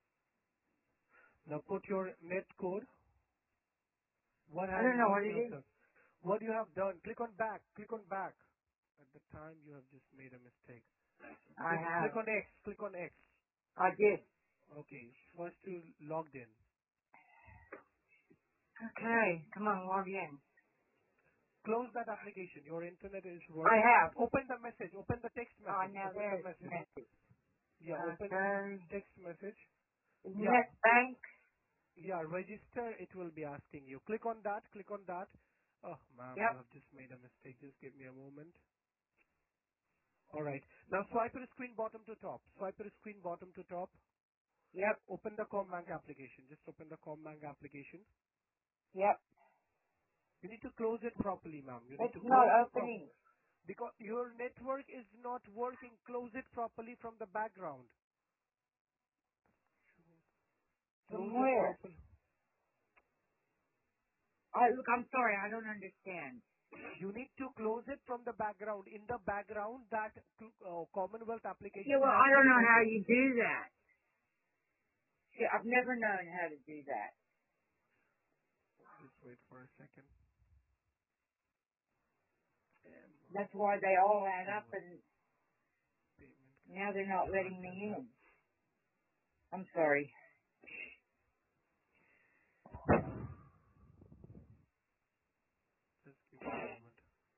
Now put your net code. What I has don't know what what you it have is. done? What you have done? Click on back. Click on back. At the time you have just made a mistake. I have. Click on X. Click on X. I did. Okay. First you logged in. Okay. Come on, log in. Close that application. Your internet is I working. have. Open the message. Open the text Oh, message. now Open the there's message. message. Yeah. Open Okay. text message. Yeah. Net bank. Yeah. Register. It will be asking you. Click on that. Click on that. Oh, ma'am, you Yep. have just made a mistake. Just give me a moment. All right. Now swipe your screen bottom to top. Swipe your screen bottom to top. Yep. Open the Combank application. Just open the Combank application. Yep. You need to close it properly, ma'am. You need It's to not close it properly. opening. Because your network is not working. Close it properly from the background. From Close it where? properly. Look, I'm sorry. I don't understand. You need to close it from the background. In the background, that Commonwealth Yeah, application well, has I been don't know how open. you do that. See, I've never known how to do that. Just wait for a second. That's why they all add up, and Payment now they're not letting charges. me in. I'm sorry. Just give me a moment.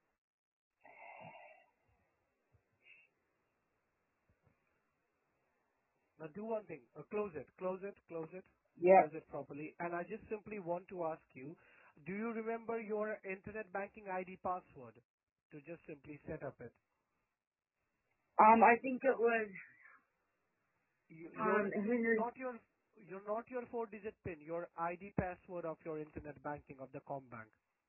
Now do one thing. Close it. Close it. Close it. Yep. Close it properly. And I just simply want to ask you, do you remember your internet banking ID password to just simply set up it? I think it was, Your Henry not your four-digit PIN, your ID password of your internet banking of the Combank.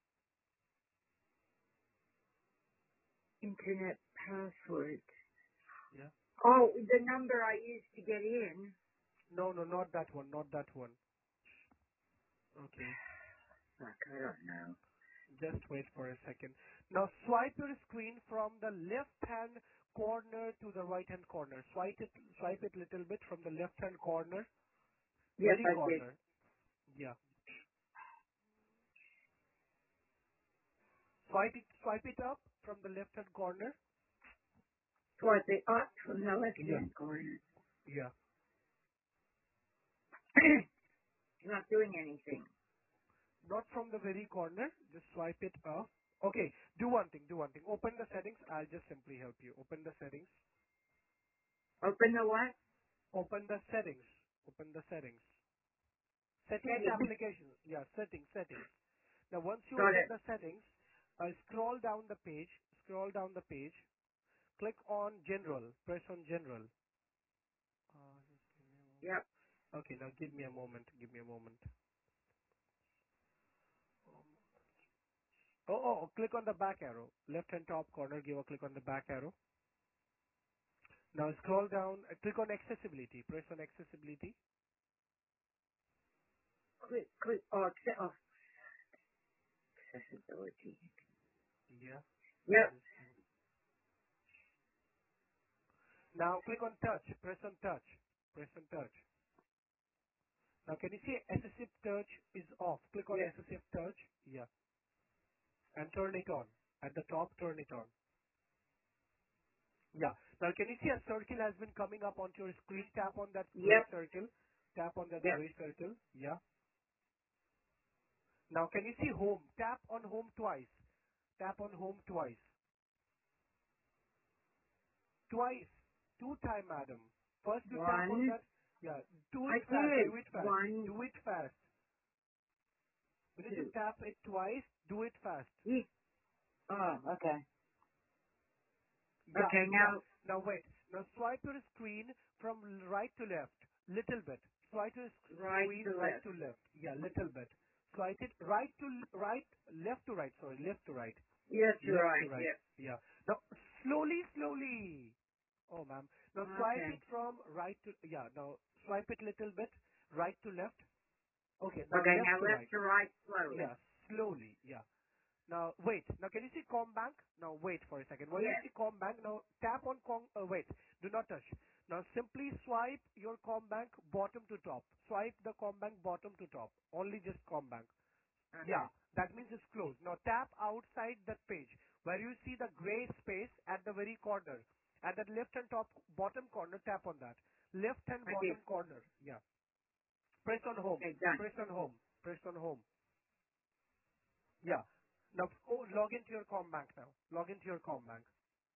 internet password. Yeah. Oh, the number I used to get in. No, not that one. Not that one. Okay. Fuck, I don't know. Just wait for a second. Now swipe your screen from the left-hand corner to the right-hand corner. Swipe it little bit from the left-hand corner, Yes, very I did. corner. Yeah. Swipe it up from the left-hand corner. Swipe it up from the Yeah. left-hand corner. Yeah. It's not doing anything. Not from the very corner. Just swipe it up. Okay. Do one thing. Do one thing. Open the settings. I'll just simply help you. Open the settings. Open the what? Open the settings. Open the settings. Settings Settings. applications. Yeah. Settings. Now once you Got open it. the settings, Scroll down the page. Scroll down the page. Click on General. Press on General. Just give me a moment. Yep. Okay, now give me a moment. Give me a moment. Click on the back arrow. Left hand top corner, give a click on the back arrow. Now scroll down, click on accessibility. Press on accessibility. Click. Oh, accessibility. Yeah. Yep. Now click on touch. Press on touch. Press on touch. Now can you see assistive touch is off? Click on Yes. assistive touch. Yeah. And turn it on. At the top, turn it on. Yeah. Now can you see a circle has been coming up onto your screen? Tap on that gray Yep. circle. Tap on that Yep. gray circle. Yeah. Now can you see home? Tap on home twice. Tap on home twice. Twice. Two time, madam. First you tap on One. that. Yeah. Do I it fast. did. Do it fast. One, Do it fast. When you two. just tap it twice, do it fast. Ye- Oh, okay. Yeah, Okay, yeah. now, Now wait. Now swipe your screen from right to left. Little bit. Swipe your right screen to right left. to left. Yeah, little bit. Swipe it right to right, left to right. Sorry, left to right. Yes, you're Left to right. right. Yep. Yeah. Now slowly, slowly. Oh, ma'am. Now swipe Okay. it from right to yeah. Now swipe it little bit right to left. Okay. Now Okay, left now to left right. to right slowly. Yeah. Slowly. Yeah. Now wait. Now can you see Combank? Now wait for a second. When you Yes. see Combank, now tap on wait. Do not touch. Now simply swipe your Combank bottom to top. Swipe the Combank bottom to top. Only just Combank. Okay. Yeah. That means it's closed. Now tap outside that page where you see the gray space at the very corner. At the left and top bottom corner, tap on that. Left and I did. bottom corner. Yeah. Press on home. Okay, done. Press on home. Press on home. Yeah. Now go log into your Combank now. Log into your Combank.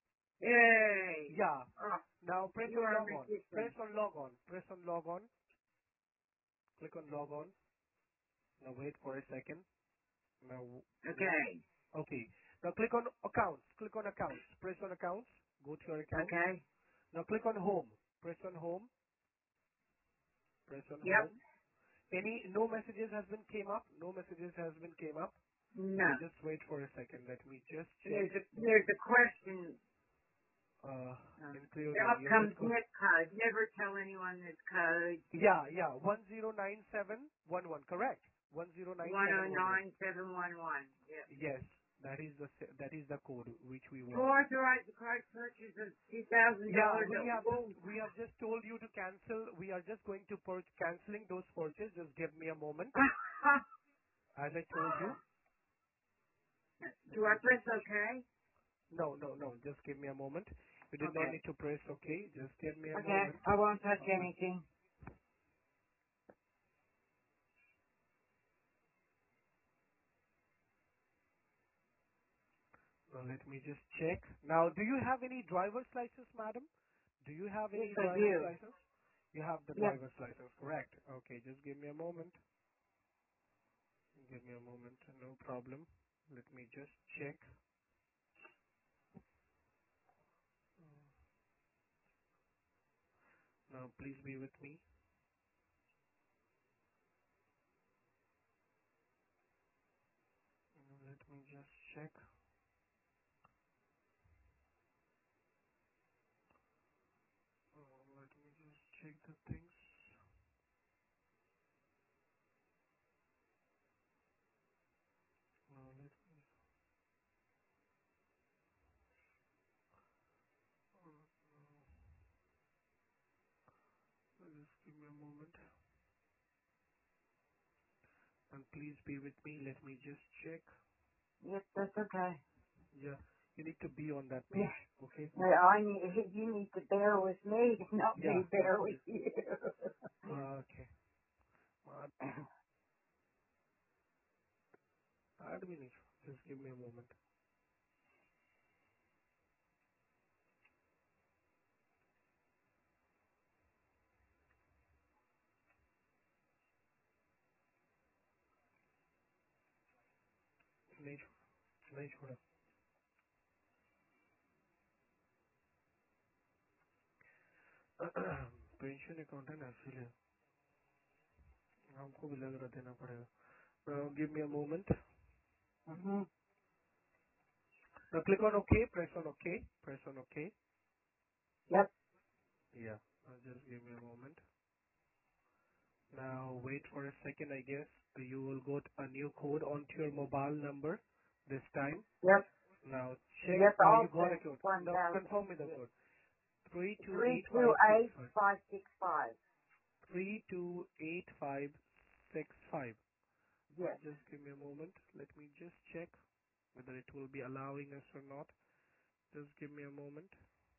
Yay. Yeah. Oh, Now press you on are a log on. Press magician. on log on. Press on log on. Click on log on. Now wait for a second. Now wait. Okay. Okay. Now click on accounts. Click on accounts. Press on accounts. Go to your accounts. Okay. Now click on home. Press on home. Press on Yep. home. Any no messages has been came up. No messages has been came up. No. Now just wait for a second. Let me just check. There's a question. Including Up your comes net code. NIP code. Never tell anyone this code. Yeah, yeah. 109711. Correct. 109711. 109711. Yep. Yes, that is the code which we To want. authorize the card purchase of $2,000 Yeah, at Wolf. we have just told you to cancel. We are just going to canceling those purchases. Just give me a moment. As I told you. Do I press OK? No, no, no. Just give me a moment. You did not Okay. need to press OK. Just give me a Okay. moment. I won't touch anything. Now let me just check. Now, do you have any driver's license, madam? Do you have Yes, any I driver's do. license? You have the Yep. driver's license, correct? Okay, just give me a moment. Give me a moment. No problem. Let me just check. Now, please be with me. Let me just check. Let me just check the things. Let me just give me a moment. And please be with me. Let me just check. Yes, that's okay. Yeah, you need to be on that Yeah. page, okay? You need to bear with me, not Yeah. me bear with you. Okay. Admin, just give me a moment. नहीं छोड़ा pension account है ना इसीलिए हमको भी लग रहा देना पड़ेगा. Now give me a moment. Mhm. Now click on OK. Press on OK. Press on OK. Yep. Yeah. Just give me a moment. Now wait for a second. I guess you will got a new code onto your mobile number this time. Yep. Now check. Yep. You got a Also code. Now 1,000. confirm me the code. Three two Three eight two five six eight five. five six five. 328565. Yes. Just give me a moment. Let me just check whether it will be allowing us or not. Just give me a moment.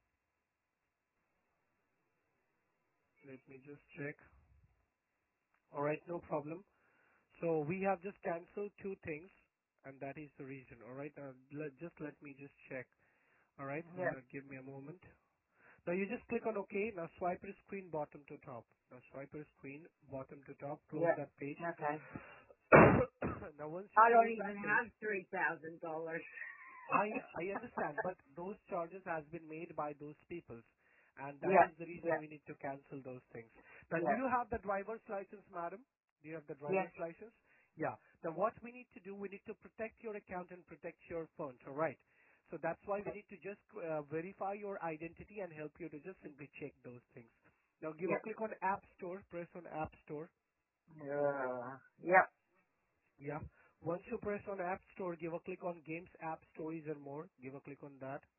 Let me just check. All right, no problem. So we have just canceled two things, and that is the reason. All right, now let me just check. All right, Yes. give me a moment. Now you just click on OK. Now swipe your screen bottom to top. Now swipe your screen bottom to top. Close Yep. that page. Okay. Now once you I don't close that even page, have $3,000. I understand, but those charges has been made by those peoples, and that Yes. is the reason Yes. we need to cancel those things. Now, do Yes. you have the driver's license, madam? Do you have the Yes. driver's license? Yeah. Now, what we need to do, we need to protect your account and protect your funds, all right? So that's why we need to just verify your identity and help you to just simply check those things. Now, give a Yep. click on App Store, press on App Store. Yep. Yeah. Once you press on App Store, give a click on Games, App Stories, and more. Give a click on that.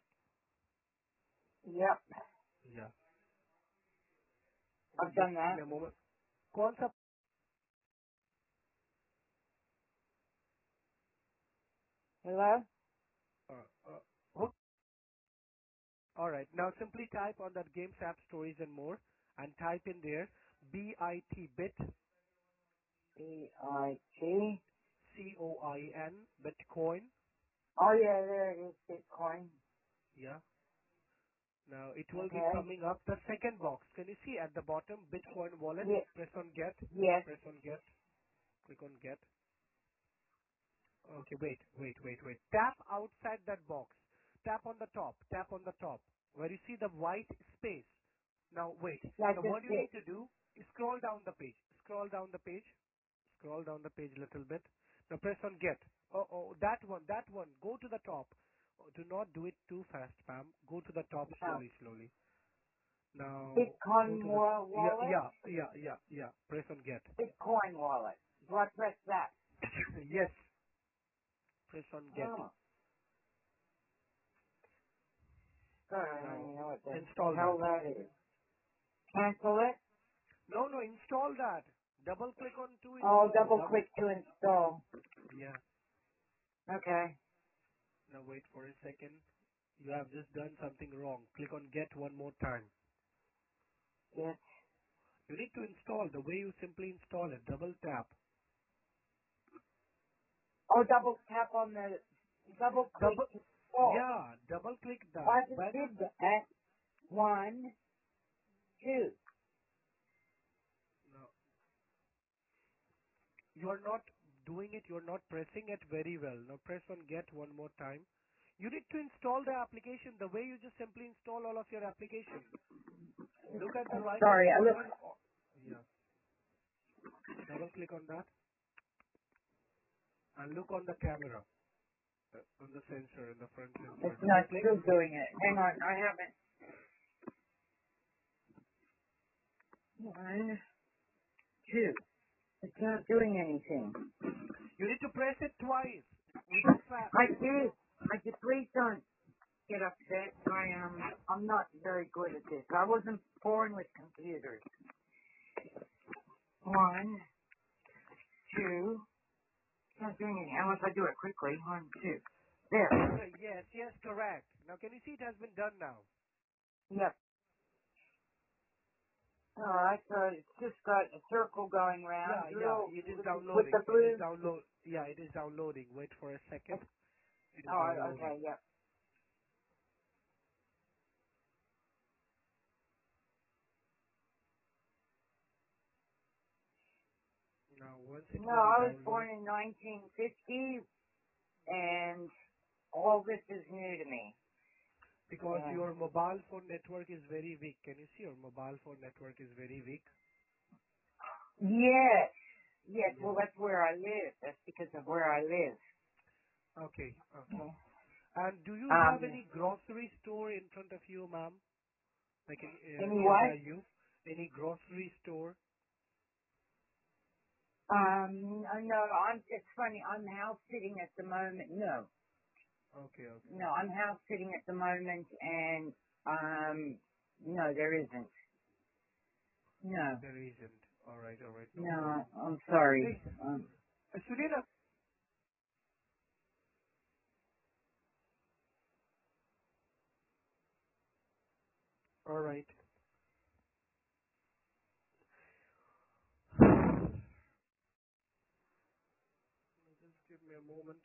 Yep. Yeah. I've Just done give that. me a moment. कौन सा? Hello? Hook. All right. Now simply type on that Games App Stories and more, and type in there bit B-I-T. coin Bitcoin. Oh yeah, there it is. Bitcoin. Yeah. Now it will be Okay. coming up the second box. Can you see at the bottom Bitcoin wallet? Yes. Press on Get. Yes. Press on Get. Click on Get. Okay, wait. Tap outside that box. Tap on the top. Tap on the top. Where you see the white space. Now wait. Yeah, Now just what you it. need to do is scroll down the page. Scroll down the page. Scroll down the page a little bit. Now press on get. Oh, that one, that one. Go to the top. Oh, do not do it too fast, Pam. Go to the top Oh. slowly. Now go Bitcoin to the, wallet. yeah. Press on get. Bitcoin wallet. Do I press that? Yes. Press on get. Oh. God, I don't Now even know what the install hell that. that is. Cancel it? No, install that. Double click on to Oh, install. double click to install. Yeah. Okay. Now wait for a second. You have just done something wrong. Click on get one more time. Yes. You need to install the way you simply install it. Double tap. Oh, double tap on the, double click Double, to install. yeah, double click that. I just When did that. 1, 2. no, you are not doing it, you are not pressing it very well. Now press on get one more time. You need to install the application the way you just simply install all of your application. Look at the right hand Sorry, I look. corner. Yeah, double click on that and look on the camera, on the sensor, in the front sensor. It's Double not click. still doing it. Hang on, I haven't. 1, 2. It's not doing anything. You need to press it twice within fast. I did. Please don't get upset. I'm not very good at this. I wasn't born with computers. 1, 2. It's not doing anything unless I do it quickly. 1, 2. There. Yes, correct. Now can you see it has been done now? Yep. Alright, so it's just got a circle going round. Yeah, Drill it is with downloading. the blue. It is downloading. Wait for a second. It is Alright, downloading. okay, yep. Now once it No, will be I was downloaded. born in 1950. and all this is new to me. Because And your mobile phone network is very weak. Can you see your mobile phone network is very weak? yes, yes. Yeah. Well, that's where I live. That's because of where I live. Okay. Okay. Yeah. And do you have Um, any grocery store in front of you, ma'am? Like any what? nearby you? Any grocery store? No, it's funny. I'm house sitting at the moment. No, Okay. Okay. no, I'm house sitting at the moment, and no, there isn't. No, There isn't. All right. All right. No no, problem. I'm sorry. Hey, Sunila. All right. Just give me a moment.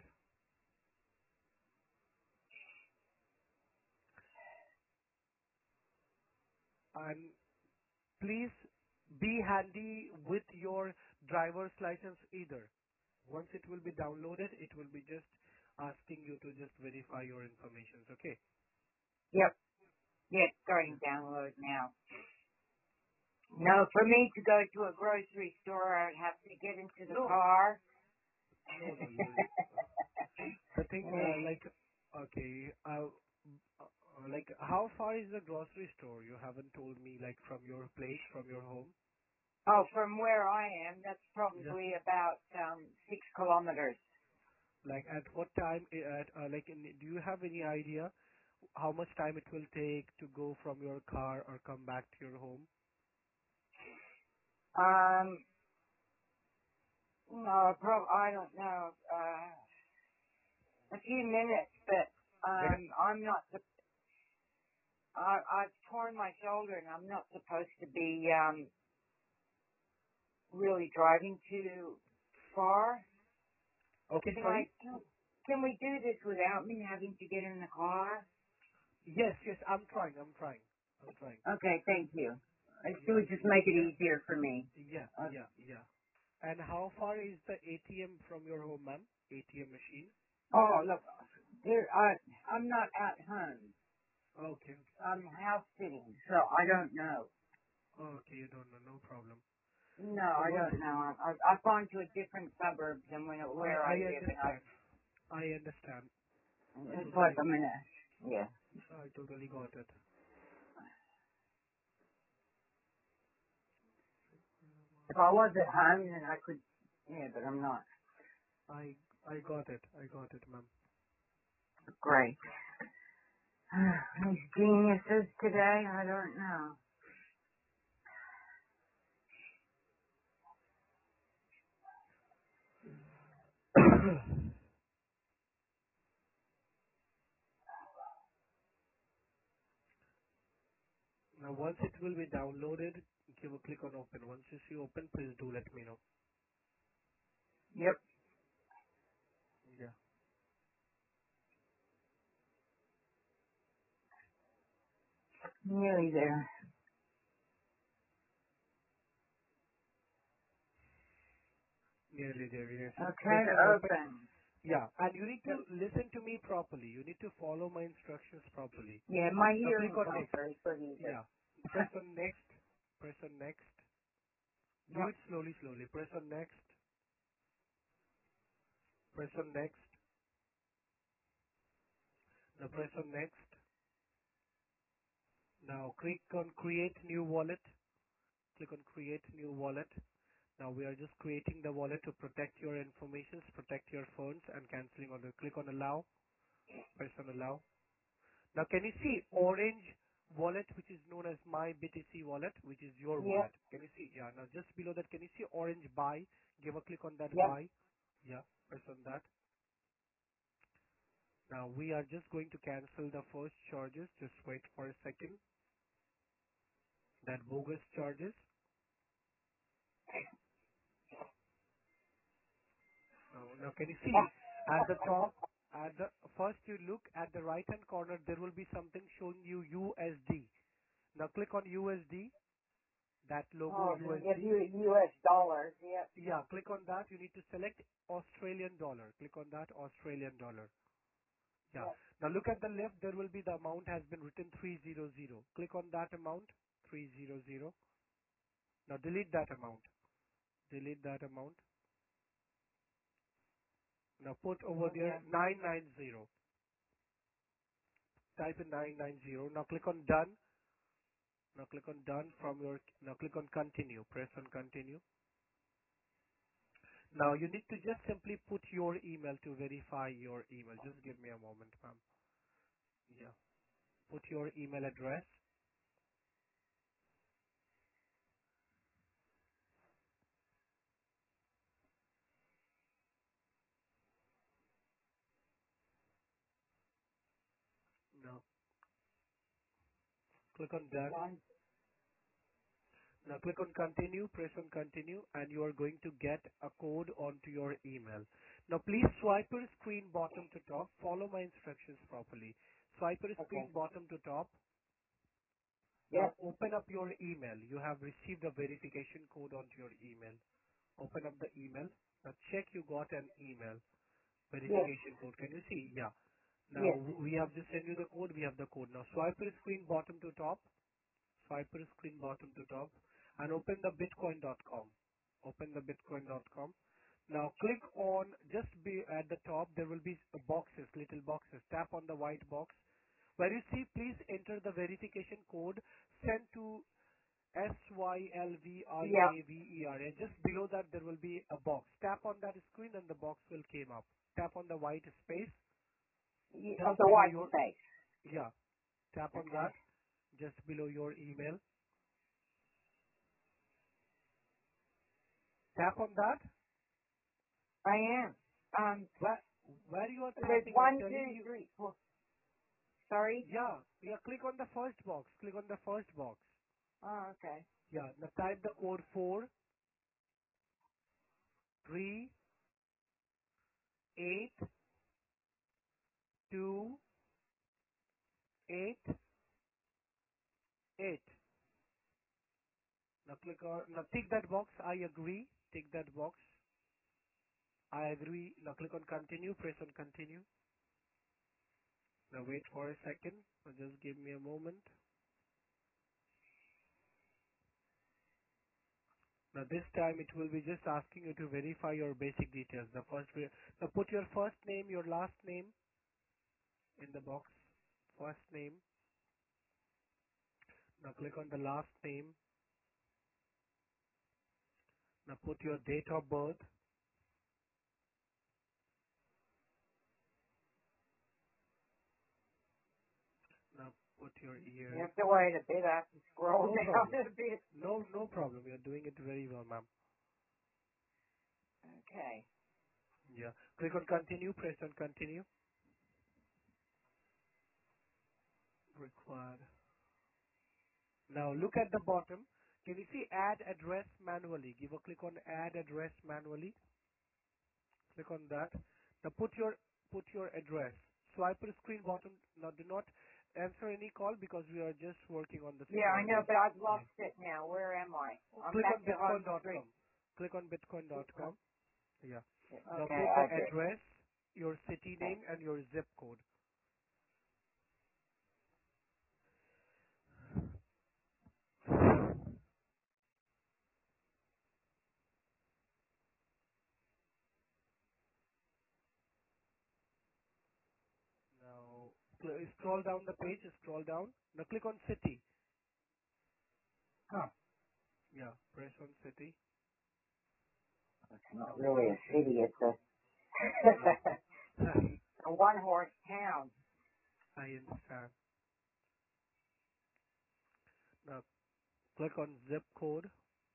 And please be handy with your driver's license either. Once it will be downloaded, it will be just asking you to just verify your information. Okay? Yep, yeah, it's starting Yeah. to download now. No, for me to go to a grocery store, I'd have to get into the No, car. no, no. The thing, okay, like, how far is the grocery store? You haven't told me, like, from your place, from your home. Oh, from where I am, that's Just probably about 6 kilometers. like at what time? Do you have any idea how much time it will take to go from your car or come back to your home? Um, no, I don't know. A few minutes, but Like, I'm not. I've torn my shoulder, and I'm not supposed to be really driving too far. okay, Can I? sorry. Can we do this without me having to get in the car? Yes, yes, I'm trying. Okay, thank you. It Yeah, would just make it easier for me. yeah, Uh, yeah, yeah. And how far is the ATM from your home, ma'am? ATM machine? oh, look, there. I'm not at home. Okay, I'm house sitting, so I don't know. okay, you don't know, no problem. No, So I once don't know. I've gone to a different suburb than where I I live, and understand, I understand, I it's like totally, I'm in a. Yeah. I totally got it. If I was at home, then I could. Yeah, but I'm not. I I got it, ma'am. Great. These geniuses today, I don't know. Now once it will be downloaded, give a click on open. Once you see open, please do let me know. Yep, Yeah. nearly there. Nearly there, yes. Okay, Click on open. open. Yeah, and you need Yep. to listen to me properly. You need to follow my instructions properly. Yeah, my Now click hearing's on not next. very good either. Yeah. Press on next. Press on next. Do Yep. it slowly, slowly. Press on next. Press on next. Now press on next. Now click on create new wallet. Click on create new wallet. Now we are just creating the wallet to protect your information, protect your phones and cancelling order. Click on allow. Press on allow. Now, can you see orange wallet, which is known as My BTC wallet, which is your Yep. wallet? Can you see? Yeah. Now, just below that, can you see orange buy? Give a click on that Yep. buy. Yeah. Press on that. Now, we are just going to cancel the first charges. Just wait for a second. That bogus charges. Now, can you see at the top? At the first, you look at the right-hand corner. There will be something showing you USD. Now, click on USD. that logo Oh, it's going to give USD. you US dollars. Yep. Yeah, click on that. You need to select Australian dollar. Click on that Australian dollar. Yeah. Yep. Now look at the left. There will be the amount has been written 300. Click on that amount 300. Now delete that amount. Delete that amount. Now put over there Okay. 990. Type in 990. Now click on done. Now click on done from your. Now click on continue. Press on continue. Now you need to just simply put your email to verify your email. Just give me a moment, ma'am. Yeah. Put your email address. Now click on done. Done. Now click on continue, press on continue, and you are going to get a code onto your email. Now please swipe your screen bottom to top. Follow my instructions properly. Swipe your Okay. screen bottom to top. Now Yep. open up your email. You have received a verification code onto your email. Open up the email. Now check you got an email. Yes. Verification code. Can you see? Yeah. Now Yes. we have just sent you the code. We have the code. Now swipe your screen bottom to top. Swipe your screen bottom to top and open the bitcoin.com. Open the bitcoin.com. Now click on just be at the top there will be boxes, little boxes. Tap on the white box. Where you see please enter the verification code sent to Yep. SYLVIAVER. And just below that there will be a box. Tap on that screen and the box will came up. Tap on the white space just Of the below white your space. yeah. Tap on Okay. that just below your email. Tap on that. I am. Where, where you are There's tapping, I'm one, telling two, you, three, four. Sorry. yeah, yeah, click on the first box, click on the first box. Oh, okay. Yeah, now type the code 438288. Now click on, now tick that box, I agree, tick that box, I agree. Now click on continue, press on continue. Now wait for a second, now just give me a moment. Now this time it will be just asking you to verify your basic details. The first, now put your first name, your last name in the box. First name. Now click on the last name. Now put your date of birth. Now put your You year. have to wait a bit. I have to scroll No problem. down a bit. No problem. You're doing it very well, ma'am. Okay. Yeah. Click on continue. Press on continue. Required. Now look at the bottom. Can you see add address manually? Give a click on add address manually. Click on that. Now put your address. Swipe your screen bottom. Now do not answer any call because we are just working on the Yeah, I know, security. but I've Yeah. lost it now. Where am I? I'm Click back on to home street. bitcoin.com. Click on bitcoin.com. Yeah. Now Okay, put the I did. address, your city Okay. name, and your zip code. Now scroll down the page. Scroll down. Now click on city. Huh. Yeah. Press on city. It's Now not click really on a city. city. It's a, Yeah. a one-horse town. I understand. Now click on zip code.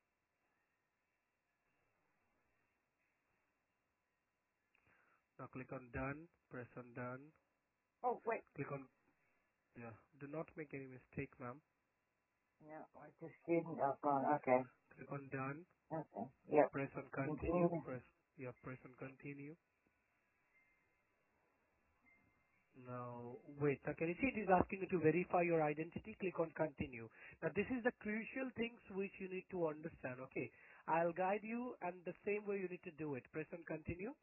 Now click on done. Press on done. Oh, wait. Click on yeah. Do not make any mistake, ma'am. No, I just didn't. Okay. Click on done. Okay. Yep. Press on continue. Continue. Press on continue. Now, wait, so can you see it is asking you to verify your identity? Click on continue. Now, this is the crucial things which you need to understand, okay? I'll guide you and the same way you need to do it. Press on continue.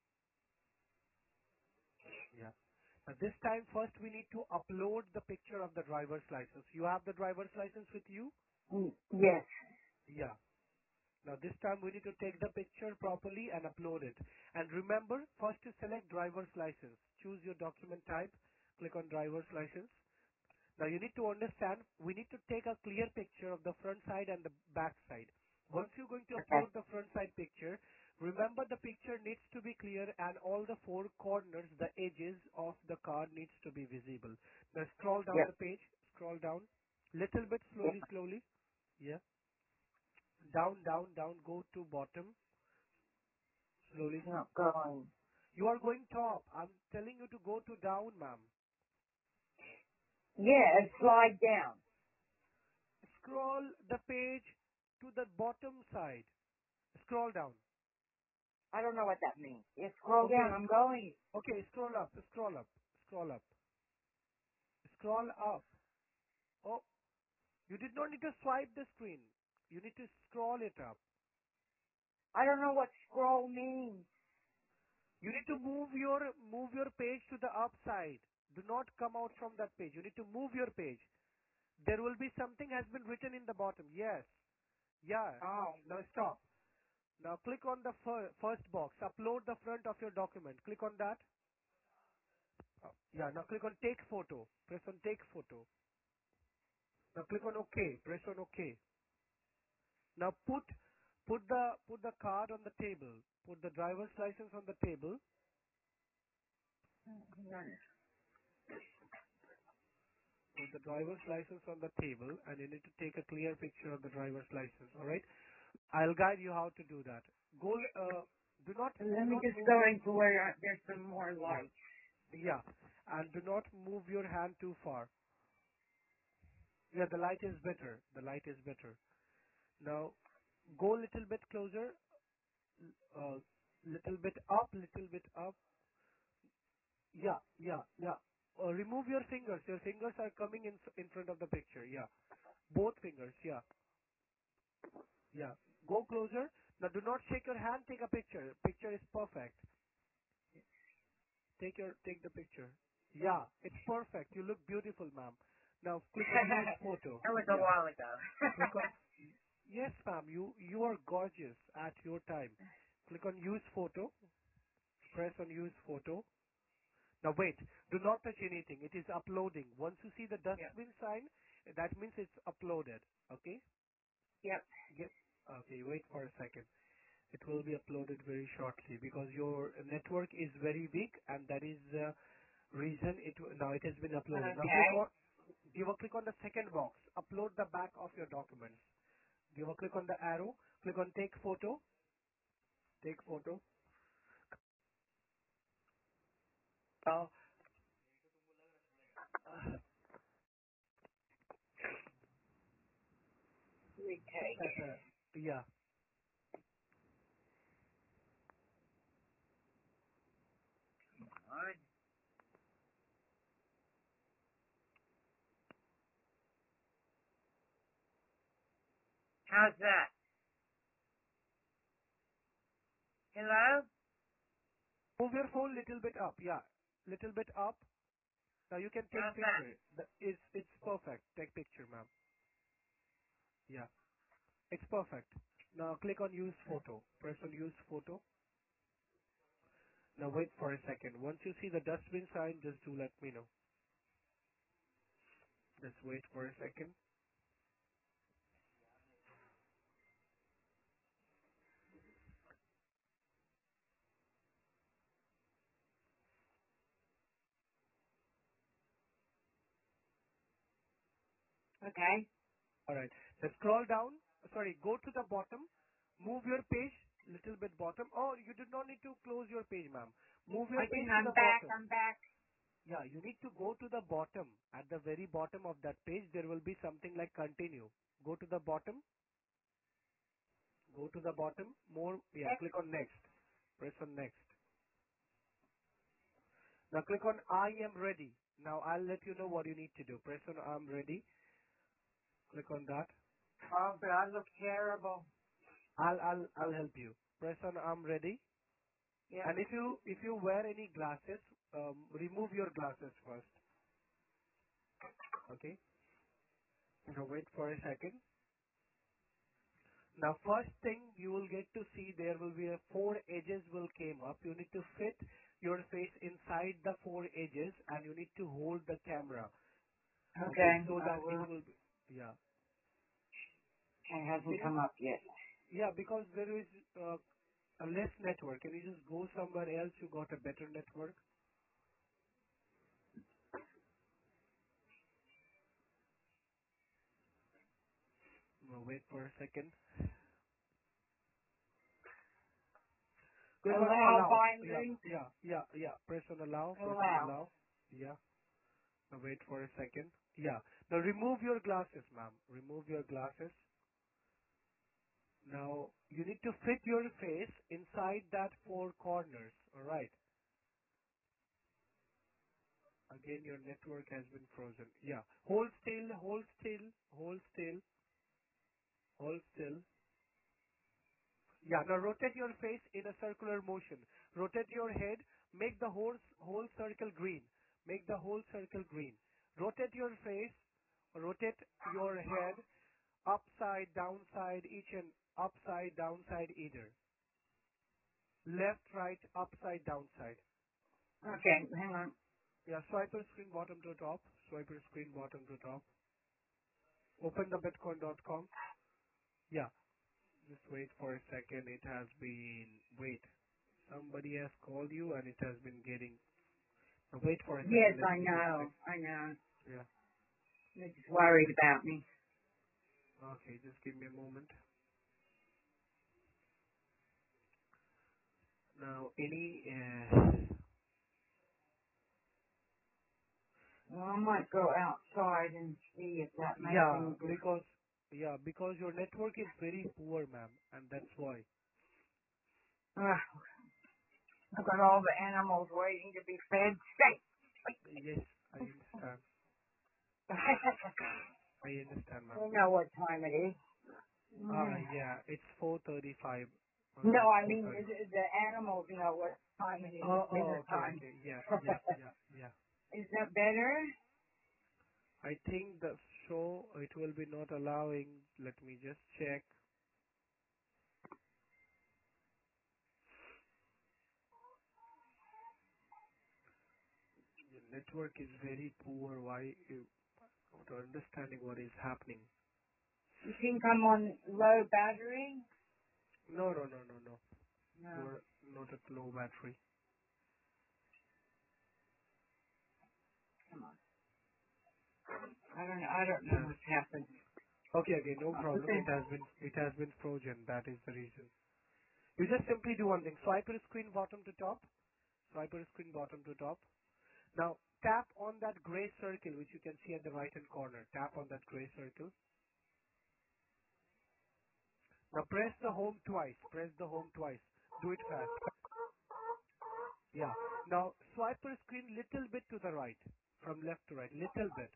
Yeah. Now, this time first we need to upload the picture of the driver's license. You have the driver's license with you? Yes. Yeah. Now this time we need to take the picture properly and upload it. And remember, first to select driver's license. Choose your document type. Click on driver's license. Now you need to understand, we need to take a clear picture of the front side and the back side. Once you're going to Okay. upload the front side picture, remember the picture needs to be clear and all the four corners, the edges of the card needs to be visible. Now scroll down Yep. the page, scroll down, little bit Yep. slowly. Yeah. Down, go to bottom, slowly. Not going. You are going top. I'm telling you to go to down, ma'am. Yeah, slide down. Scroll the page to the bottom side. Scroll down. I don't know what that means. Yeah, scroll Okay, down. I'm going. okay, scroll up. Scroll up. Oh, you did not need to swipe the screen. You need to scroll it up. I don't know what scroll means. You need to move your page to the upside. Do not come out from that page. You need to move your page. There will be something has been written in the bottom. Yes. Yeah. Oh. Now stop. Now click on the first box. Upload the front of your document. Click on that. Yeah. Now click on take photo. Press on take photo. Now click on OK. Press on OK. Now put the card on the table. Put the driver's license on the table. Hang on. Put the driver's license on the table, and you need to take a clear picture of the driver's license. All right. I'll guide you how to do that. Go. Let Do me not just move. go into where there's some more Yeah. light. Yeah. And do not move your hand too far. Yeah, the light is better. The light is better. Now, go a little bit closer, little bit up, little bit up. Yeah. Remove your fingers. Your fingers are coming in front of the picture. Yeah, both fingers. Yeah. Go closer. Now, do not shake your hand. Take a picture. Picture is perfect. Take the picture. Yeah, it's perfect. You look beautiful, ma'am. Now, click on use photo. That was a Yeah. while ago. Click on yes, ma'am. You are gorgeous at your time. Click on use photo. Press on use photo. Now wait. Do not touch anything. It is uploading. Once you see the Yep. dustbin sign, that means it's uploaded. Okay. Yep. Get. Okay. Wait for a second. It will be uploaded very shortly because your network is very weak, and that is the reason now it has been uploaded. Now Okay. give a click on the second box. Upload the back of your documents. Give a click on the arrow. Click on take photo. Take photo. Now, uh, Retake. yeah. Alright. How's that? Hello? Move your phone little bit up. Yeah. Little bit up. Now you can take How's that? picture. It's perfect. Take picture, ma'am. Yeah. It's perfect. Now click on use photo. Press on use photo. Now wait for a second. Once you see the dustbin sign, just do let me know. Just wait for a second. Okay. Alright. Now scroll down. Sorry, go to the bottom. Move your page little bit bottom. Oh, you did not need to close your page, ma'am. Move your I page didn't. to I'm the back. bottom. I'm back. Yeah, you need to go to the bottom. At the very bottom of that page, there will be something like continue. Go to the bottom. Go to the bottom. More. Yeah, Next. click on next. Press on next. Now click on I am ready. Now I'll let you know what you need to do. Press on I'm ready. Click on that. Oh, but I look terrible. I'll help you. Press on I'm ready. Yep. And if you wear any glasses, remove your glasses first. Okay. Now wait for a second. Now first thing you will get to see there will be a four edges will came up. You need to fit your face inside the four edges and you need to hold the camera. Okay, Okay. so I that it will. will be, yeah. It hasn't Can you, come up yet. yeah, because there is a less network. Can you just go somewhere else you got a better network? No, wait for a second. Click on Allow allow. by Yeah, moon. yeah. Press on allow. Press on Allow. allow. Yeah. Now wait for a second. Yeah. Now remove your glasses, ma'am. Remove your glasses. Now you need to fit your face inside that four corners. All right. Again, your network has been frozen. Yeah. Hold still. Hold still. Hold still. Hold still. Yeah. Now rotate your face in a circular motion. Rotate your head. Make the whole circle green. Make the whole circle green. Rotate your face. Rotate your head upside, downside, each and upside, downside, either. Left, right, upside, downside. Okay, hang on. Yeah, swiper screen bottom to top. Swiper screen bottom to top. Open the bitcoin.com. Yeah, just wait for a second. It has been, wait. Somebody has called you and it has been getting, wait for a Yes, second. Let I me just check. know. I know. Yeah, They're just worried about me. okay, just give me a moment. Now, Well, I might go outside and see if that makes yeah, any difference. because your network is very poor, ma'am, and that's why. Ugh, look at all the animals waiting to be fed. Stay. Yes, I understand. I understand, ma'am. You know what time it is. Mm. Yeah, it's 4:35. No, Almost I mean 4:30. the animals know what time it is. It's Oh, dinner okay, time. okay. Yeah, yeah. Is that better? I think the show, it will be not allowing. Let me just check. Your network is very poor. Why? You not understanding what is happening. You think I'm on low battery? No, no, no, no, no. No. You're not at low battery. Come on. I don't It know has. what's happened. Okay, okay, no Look problem. at It has been frozen. That is the reason. You just simply do one thing. Swipe your screen bottom to top. Swipe your screen bottom to top. Now tap on that gray circle which you can see at the right hand corner. Tap on that gray circle. Now press the home twice. Press the home twice. Do it fast. Yeah. Now swipe your screen little bit to the right. From left to right. Little bit.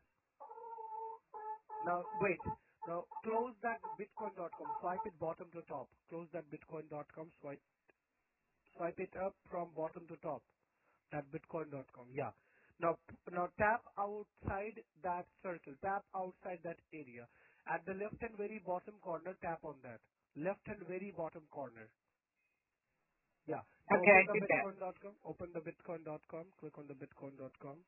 Now wait. Now close that bitcoin.com. Swipe it bottom to top. Close that bitcoin.com. Swipe it up from bottom to top. That bitcoin.com. Yeah. Now tap outside that circle. Tap outside that area. At the left hand very bottom corner, tap on that. Left hand very bottom corner. Yeah. Now Okay, open I the did that. bitcoin.com. Open the bitcoin.com. Click on the bitcoin.com.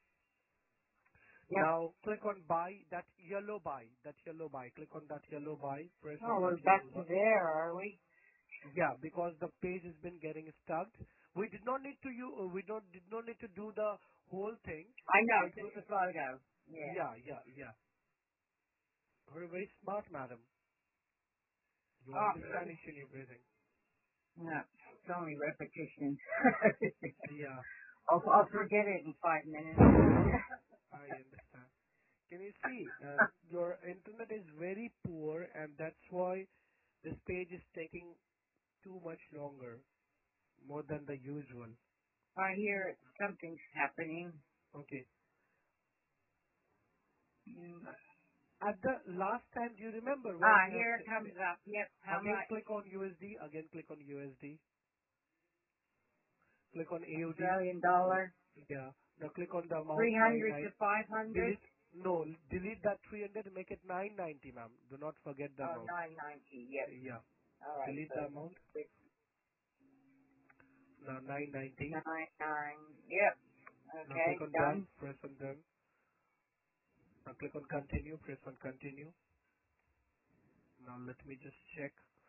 Yep. Now click on buy, that yellow buy. That yellow buy. Click on that yellow buy. Press Oh, on that we're back yellow to buy. there, are we? Yeah, because the page has been getting stuck. We did not need to did not need to do the whole thing. I know, It just will, a photo. Yeah. yeah. You're very smart, madam. You Oh, understand each and everything. no, it's only repetition. Yeah, I'll forget it in 5 minutes. I understand. Can you see, your internet is very poor and that's why this page is taking too much longer, more than the usual. I hear something's happening. Okay. Mm. At the last time, do you remember where we have Here it comes up. Yep. How again much? click on USD, again click on USD, click on AUD. Australian dollar. Yeah. Now click on the amount 300 99. to 500. Delete no, delete that 300, make it 990, ma'am. Do not forget the Oh, amount. 990. Yep. Yeah. All right. Delete So the amount. Now 990. 99. Yep. Now Okay. click on done. Done. Press on done. Now click on continue. Press on continue. Now let me just check.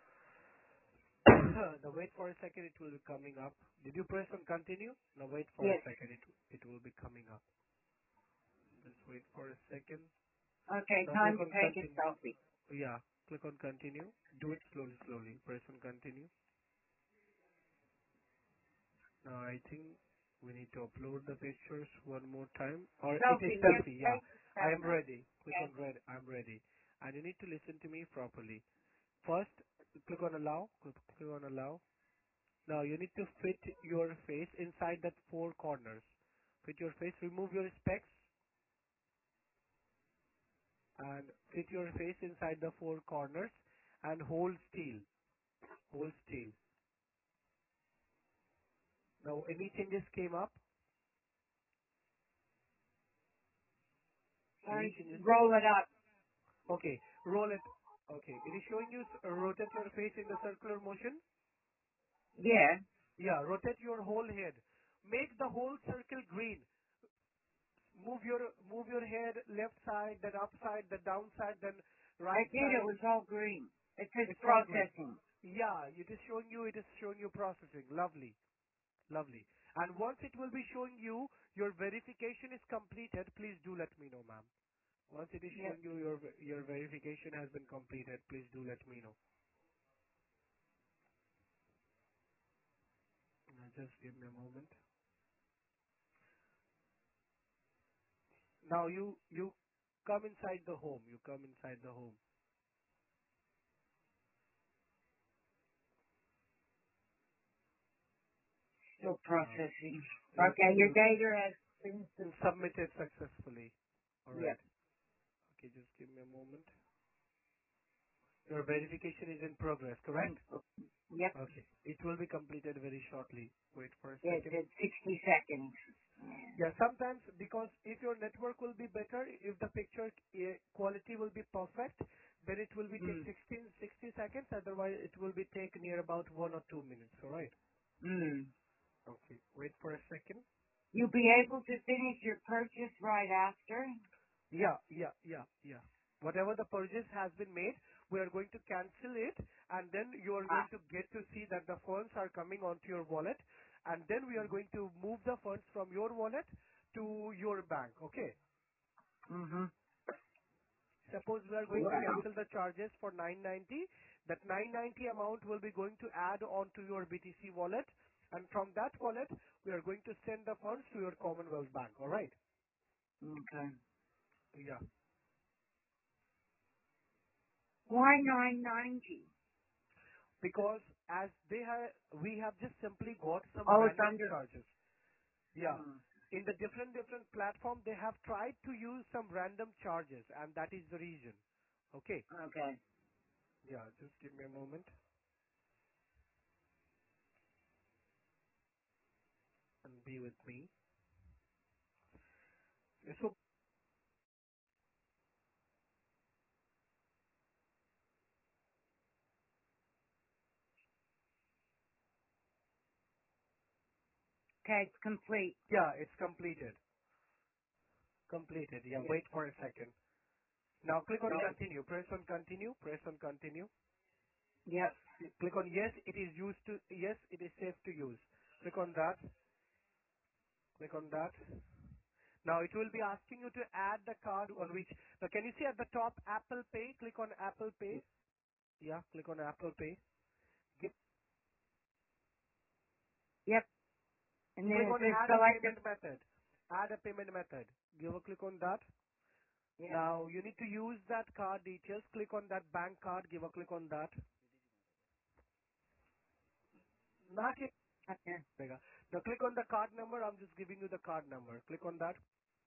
Now wait for a second. It will be coming up. Did you press on continue? Now wait for a Yes. second. It will be coming up. Just wait for a second. Okay. Now Time click to on take a continue. selfie. Yeah. Click on continue. Do it slowly. Press on continue. Now I think we need to upload the pictures one more time. Or it is Selfie. Yep. selfie. Yeah. Take a I am selfie. ready. Click Okay. on red. I'm ready. And you need to listen to me properly. First, click on allow. Click on allow. Now you need to fit your face inside that four corners. Fit your face. Remove your specs and fit your face inside the four corners and hold still. Hold still. Now any changes came up? Any changes? Roll it up. Okay. Roll it. Okay. It is showing you rotate your face in the circular motion. Yeah. Yeah. Rotate your whole head. Make the whole circle green. Move your head left side, then up side, then down side, then I right did. It side. was all green. It says It's all green. processing. Yeah, it is showing you processing. Lovely. Lovely. And once it will be showing you your verification is completed, please do let me know, ma'am. Once it is Yep. showing you your verification has been completed, please do let me know. Just give me a moment. Now you come inside the home. You come inside the home. Still Now processing. it Okay. Your will data has been. submitted successfully. All Yep. right. Okay, just give me a moment. Your verification is in progress, correct? Yep. Okay. It will be completed very shortly. Wait for a It second. said 60 seconds. Yeah. Yeah, sometimes because if your network will be better, if the picture quality will be perfect, then it will be take Mm. 60 seconds. Otherwise, it will be take near about 1 or 2 minutes. All right. Mm. Okay. Wait for a second. You'll be able to finish your purchase right after? Yeah. Whatever the purchase has been made, we are going to cancel it, and then you are Ah. going to get to see that the funds are coming onto your wallet, and then we are going to move the funds from your wallet to your bank. Okay. Mm-hmm. Suppose we are going to Wow. cancel the charges for 990. That 990 amount will be going to add on to your BTC wallet, and from that wallet, we are going to send the funds to your Commonwealth Bank. All right. Okay. Yeah. Why 990? Because as we have just simply got some Oh, it's random under. charges. Yeah. Mm. In the different platform, they have tried to use some random charges, and that is the reason. Okay. Okay. Yeah. Just give me a moment and be with me. So Okay, it's complete. yeah, it's completed. Completed. Yeah. Yep. Wait for a second. Now click on Yep. continue. Press on continue. Press on continue. Yep. Click on yes. It is used to yes. It is safe to use. Click on that. Click on that. Now it will be asking you to add the card on which. Now can you see at the top Apple Pay? Click on Apple Pay. Yeah, click on Apple Pay. Give, Yep. And then click it on says Add a select Payment Method. Add a payment method. Give a click on that. Yep. Now you need to use that card details. Click on that bank card. Give a click on that. Not yet. Okay. Now click on the card number. I'm just giving you the card number. Click on that.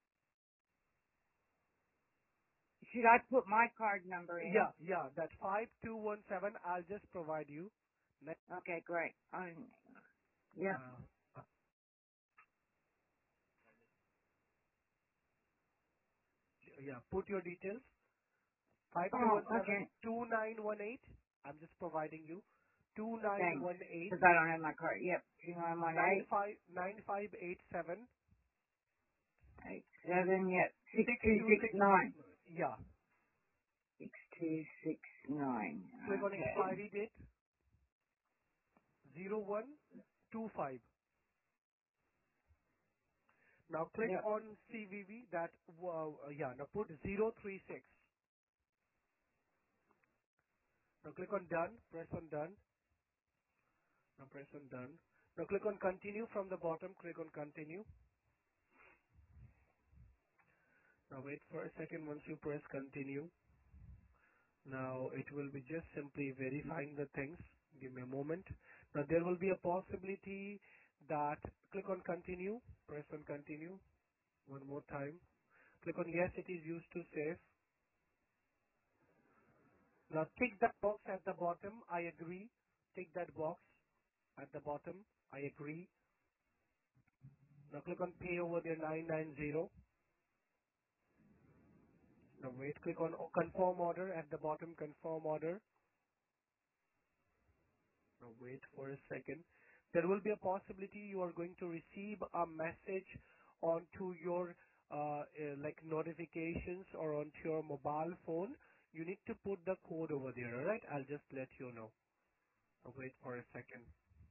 Should I put my card number in? Yeah, that 5217. I'll just provide you. Next, Okay, great. Yeah. yeah, put your details. Oh, 5217 okay. 2918. I'm just providing you. Thanks. 2918 Because I don't have my card. Yep. 2918 9587 yep. 6269. 6269. Yeah. 6269. Click on Okay. expiry date 0125. Now click Yep. on CVV. Now put 036. Now click on done. Press on done. Now press on done. Now click on continue from the bottom. Click on continue. Now wait for a second. Once you press continue, now it will be just simply verifying the things. Give me a moment. Now there will be a possibility that click on continue. Press on continue. One more time. Click on yes, it is used to save. Now tick that box at the bottom. I agree. Tick that box at the bottom. I agree. Now click on pay over there 990. Now wait, click on confirm order at the bottom, confirm order. Now wait for a second. There will be a possibility you are going to receive a message onto your like notifications or onto your mobile phone. You need to put the code over there, alright? I'll just let you know. Now wait for a second.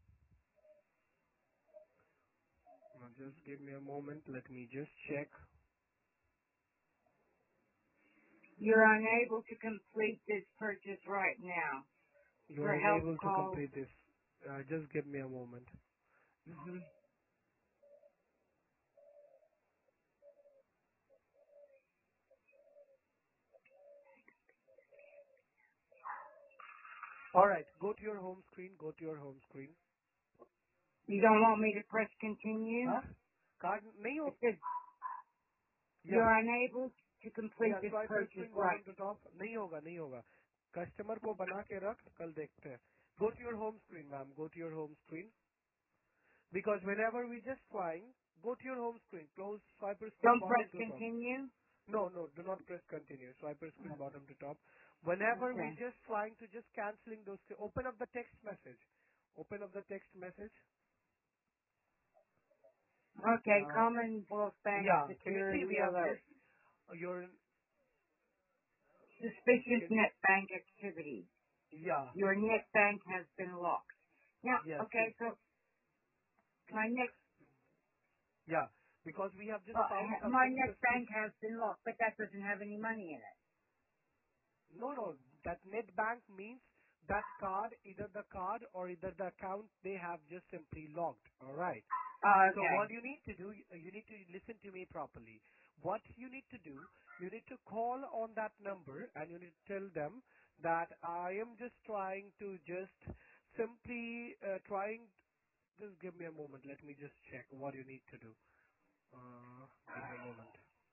Now just give me a moment. Let me just check. You're unable to complete this purchase right now. You For are help, unable to call. complete this. Just give me a moment. Hmm. Alright, go to your home screen. Go to your home screen. You don't want me to press continue? हाँ card नहीं हो It says या you're unable to complete या this swiper purchase screen right. Bottom to top नहीं होगा customer को बना के रख कल देखते हैं go to your home screen ma'am go to your home screen because whenever we just trying go to your home screen close swiper screen Don't press bottom to top continue? no do not press continue swiper screen bottom to top whenever we Okay. just trying to just canceling those open up the text message open up the text message Okay, now Commonwealth Bank yeah can you see Security we have Alert. this your Suspicious can, net bank activity. yeah Your net bank has been locked. Now, yes okay, so my next, yeah, because we have just uh, found my something net bank suspicious. has been locked, but that doesn't have any money in it. No, that net bank means that card, either the card or either the account they have just simply logged. All right. So Okay. what you need to do, you need to listen to me properly. What you need to do, you need to call on that number and you need to tell them that I am just trying to just simply trying. Just give me a moment. Let me just check what you need to do. Give me a moment.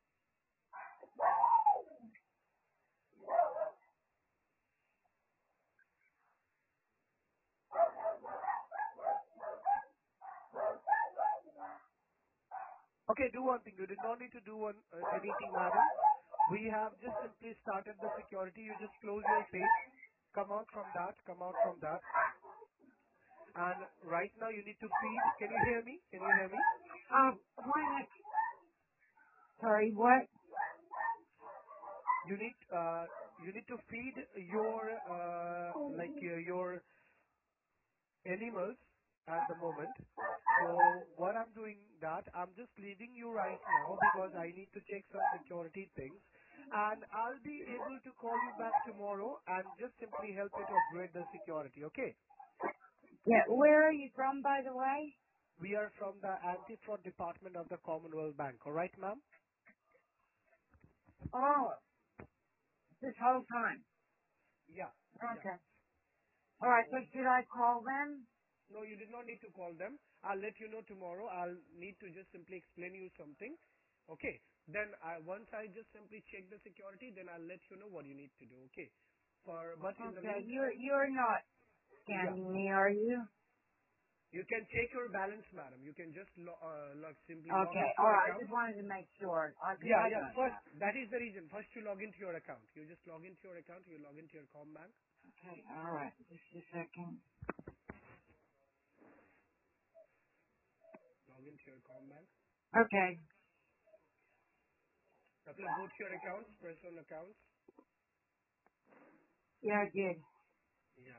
Okay, do one thing. You did not need to do anything, madam. We have just simply started the security. You just close your page. Come out from that. Come out from that. And right now you need to feed. Can you hear me? Can you hear me? Why not? Sorry, what? You need to feed your your animals at the moment. So what I'm doing that, I'm just leaving you right now because I need to check some security things. And I'll be able to call you back tomorrow and just simply help you to upgrade the security, okay? Yeah, where are you from, by the way? We are from the anti-fraud department of the Commonwealth Bank, alright ma'am? Oh, this whole time. Yeah, yeah. Okay. All right, so So should I call them? No, you did not need to call them. I'll let you know tomorrow. I'll need to just simply explain you something. Okay. Then once I just simply check the security, then I'll let you know what you need to do. Okay. But in the Okay, meantime, you're not yeah, scamming me, are you? you can check your balance, madam. You can just simply log Okay, into all your right. I account. just wanted to make sure. Cause Yeah, I yeah. got First, that. that is the reason. First, you log into your account. You just log into your account. You log into your Combank. Okay, all right. Just a second. Log into your Combank. Okay. Now, go to your accounts. Press on accounts. Yeah, I did. Yeah.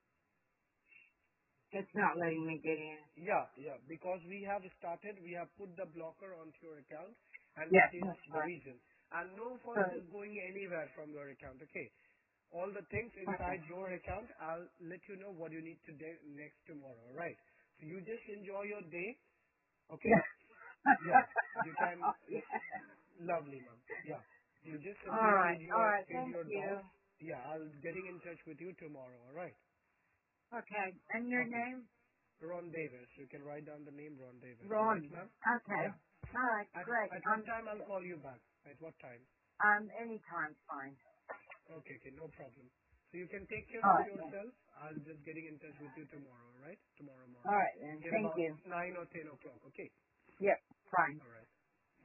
It's not letting me get in. Yeah, yeah. Because we have started, we have put the blocker onto your account, and Yeah, that is that's the right. reason. And no funds Good. is going anywhere from your account. Okay. All the things Okay. inside your account, I'll let you know what you need to do next tomorrow. All right. So you just enjoy your day. Okay. Yeah. Yeah. You can. Lovely, ma'am. Yeah. You just simply All right. feed Thank your you. dogs. Yeah. I'll getting in touch with you tomorrow. All right. Okay. And your Okay. name? Ron Davis. You can write down the name Ron Davis. All right, Ron. ma'am. Okay. Yeah. All right. Great. At what time I'll call you back? At what time? Anytime's fine. Okay, okay, no problem. So you can take care All of right then. yourself. I'll just getting in touch with you tomorrow, all right? Tomorrow All morning. right then. Till Thank about you. 9 or 10 o'clock, okay? Yep. Fine. All right.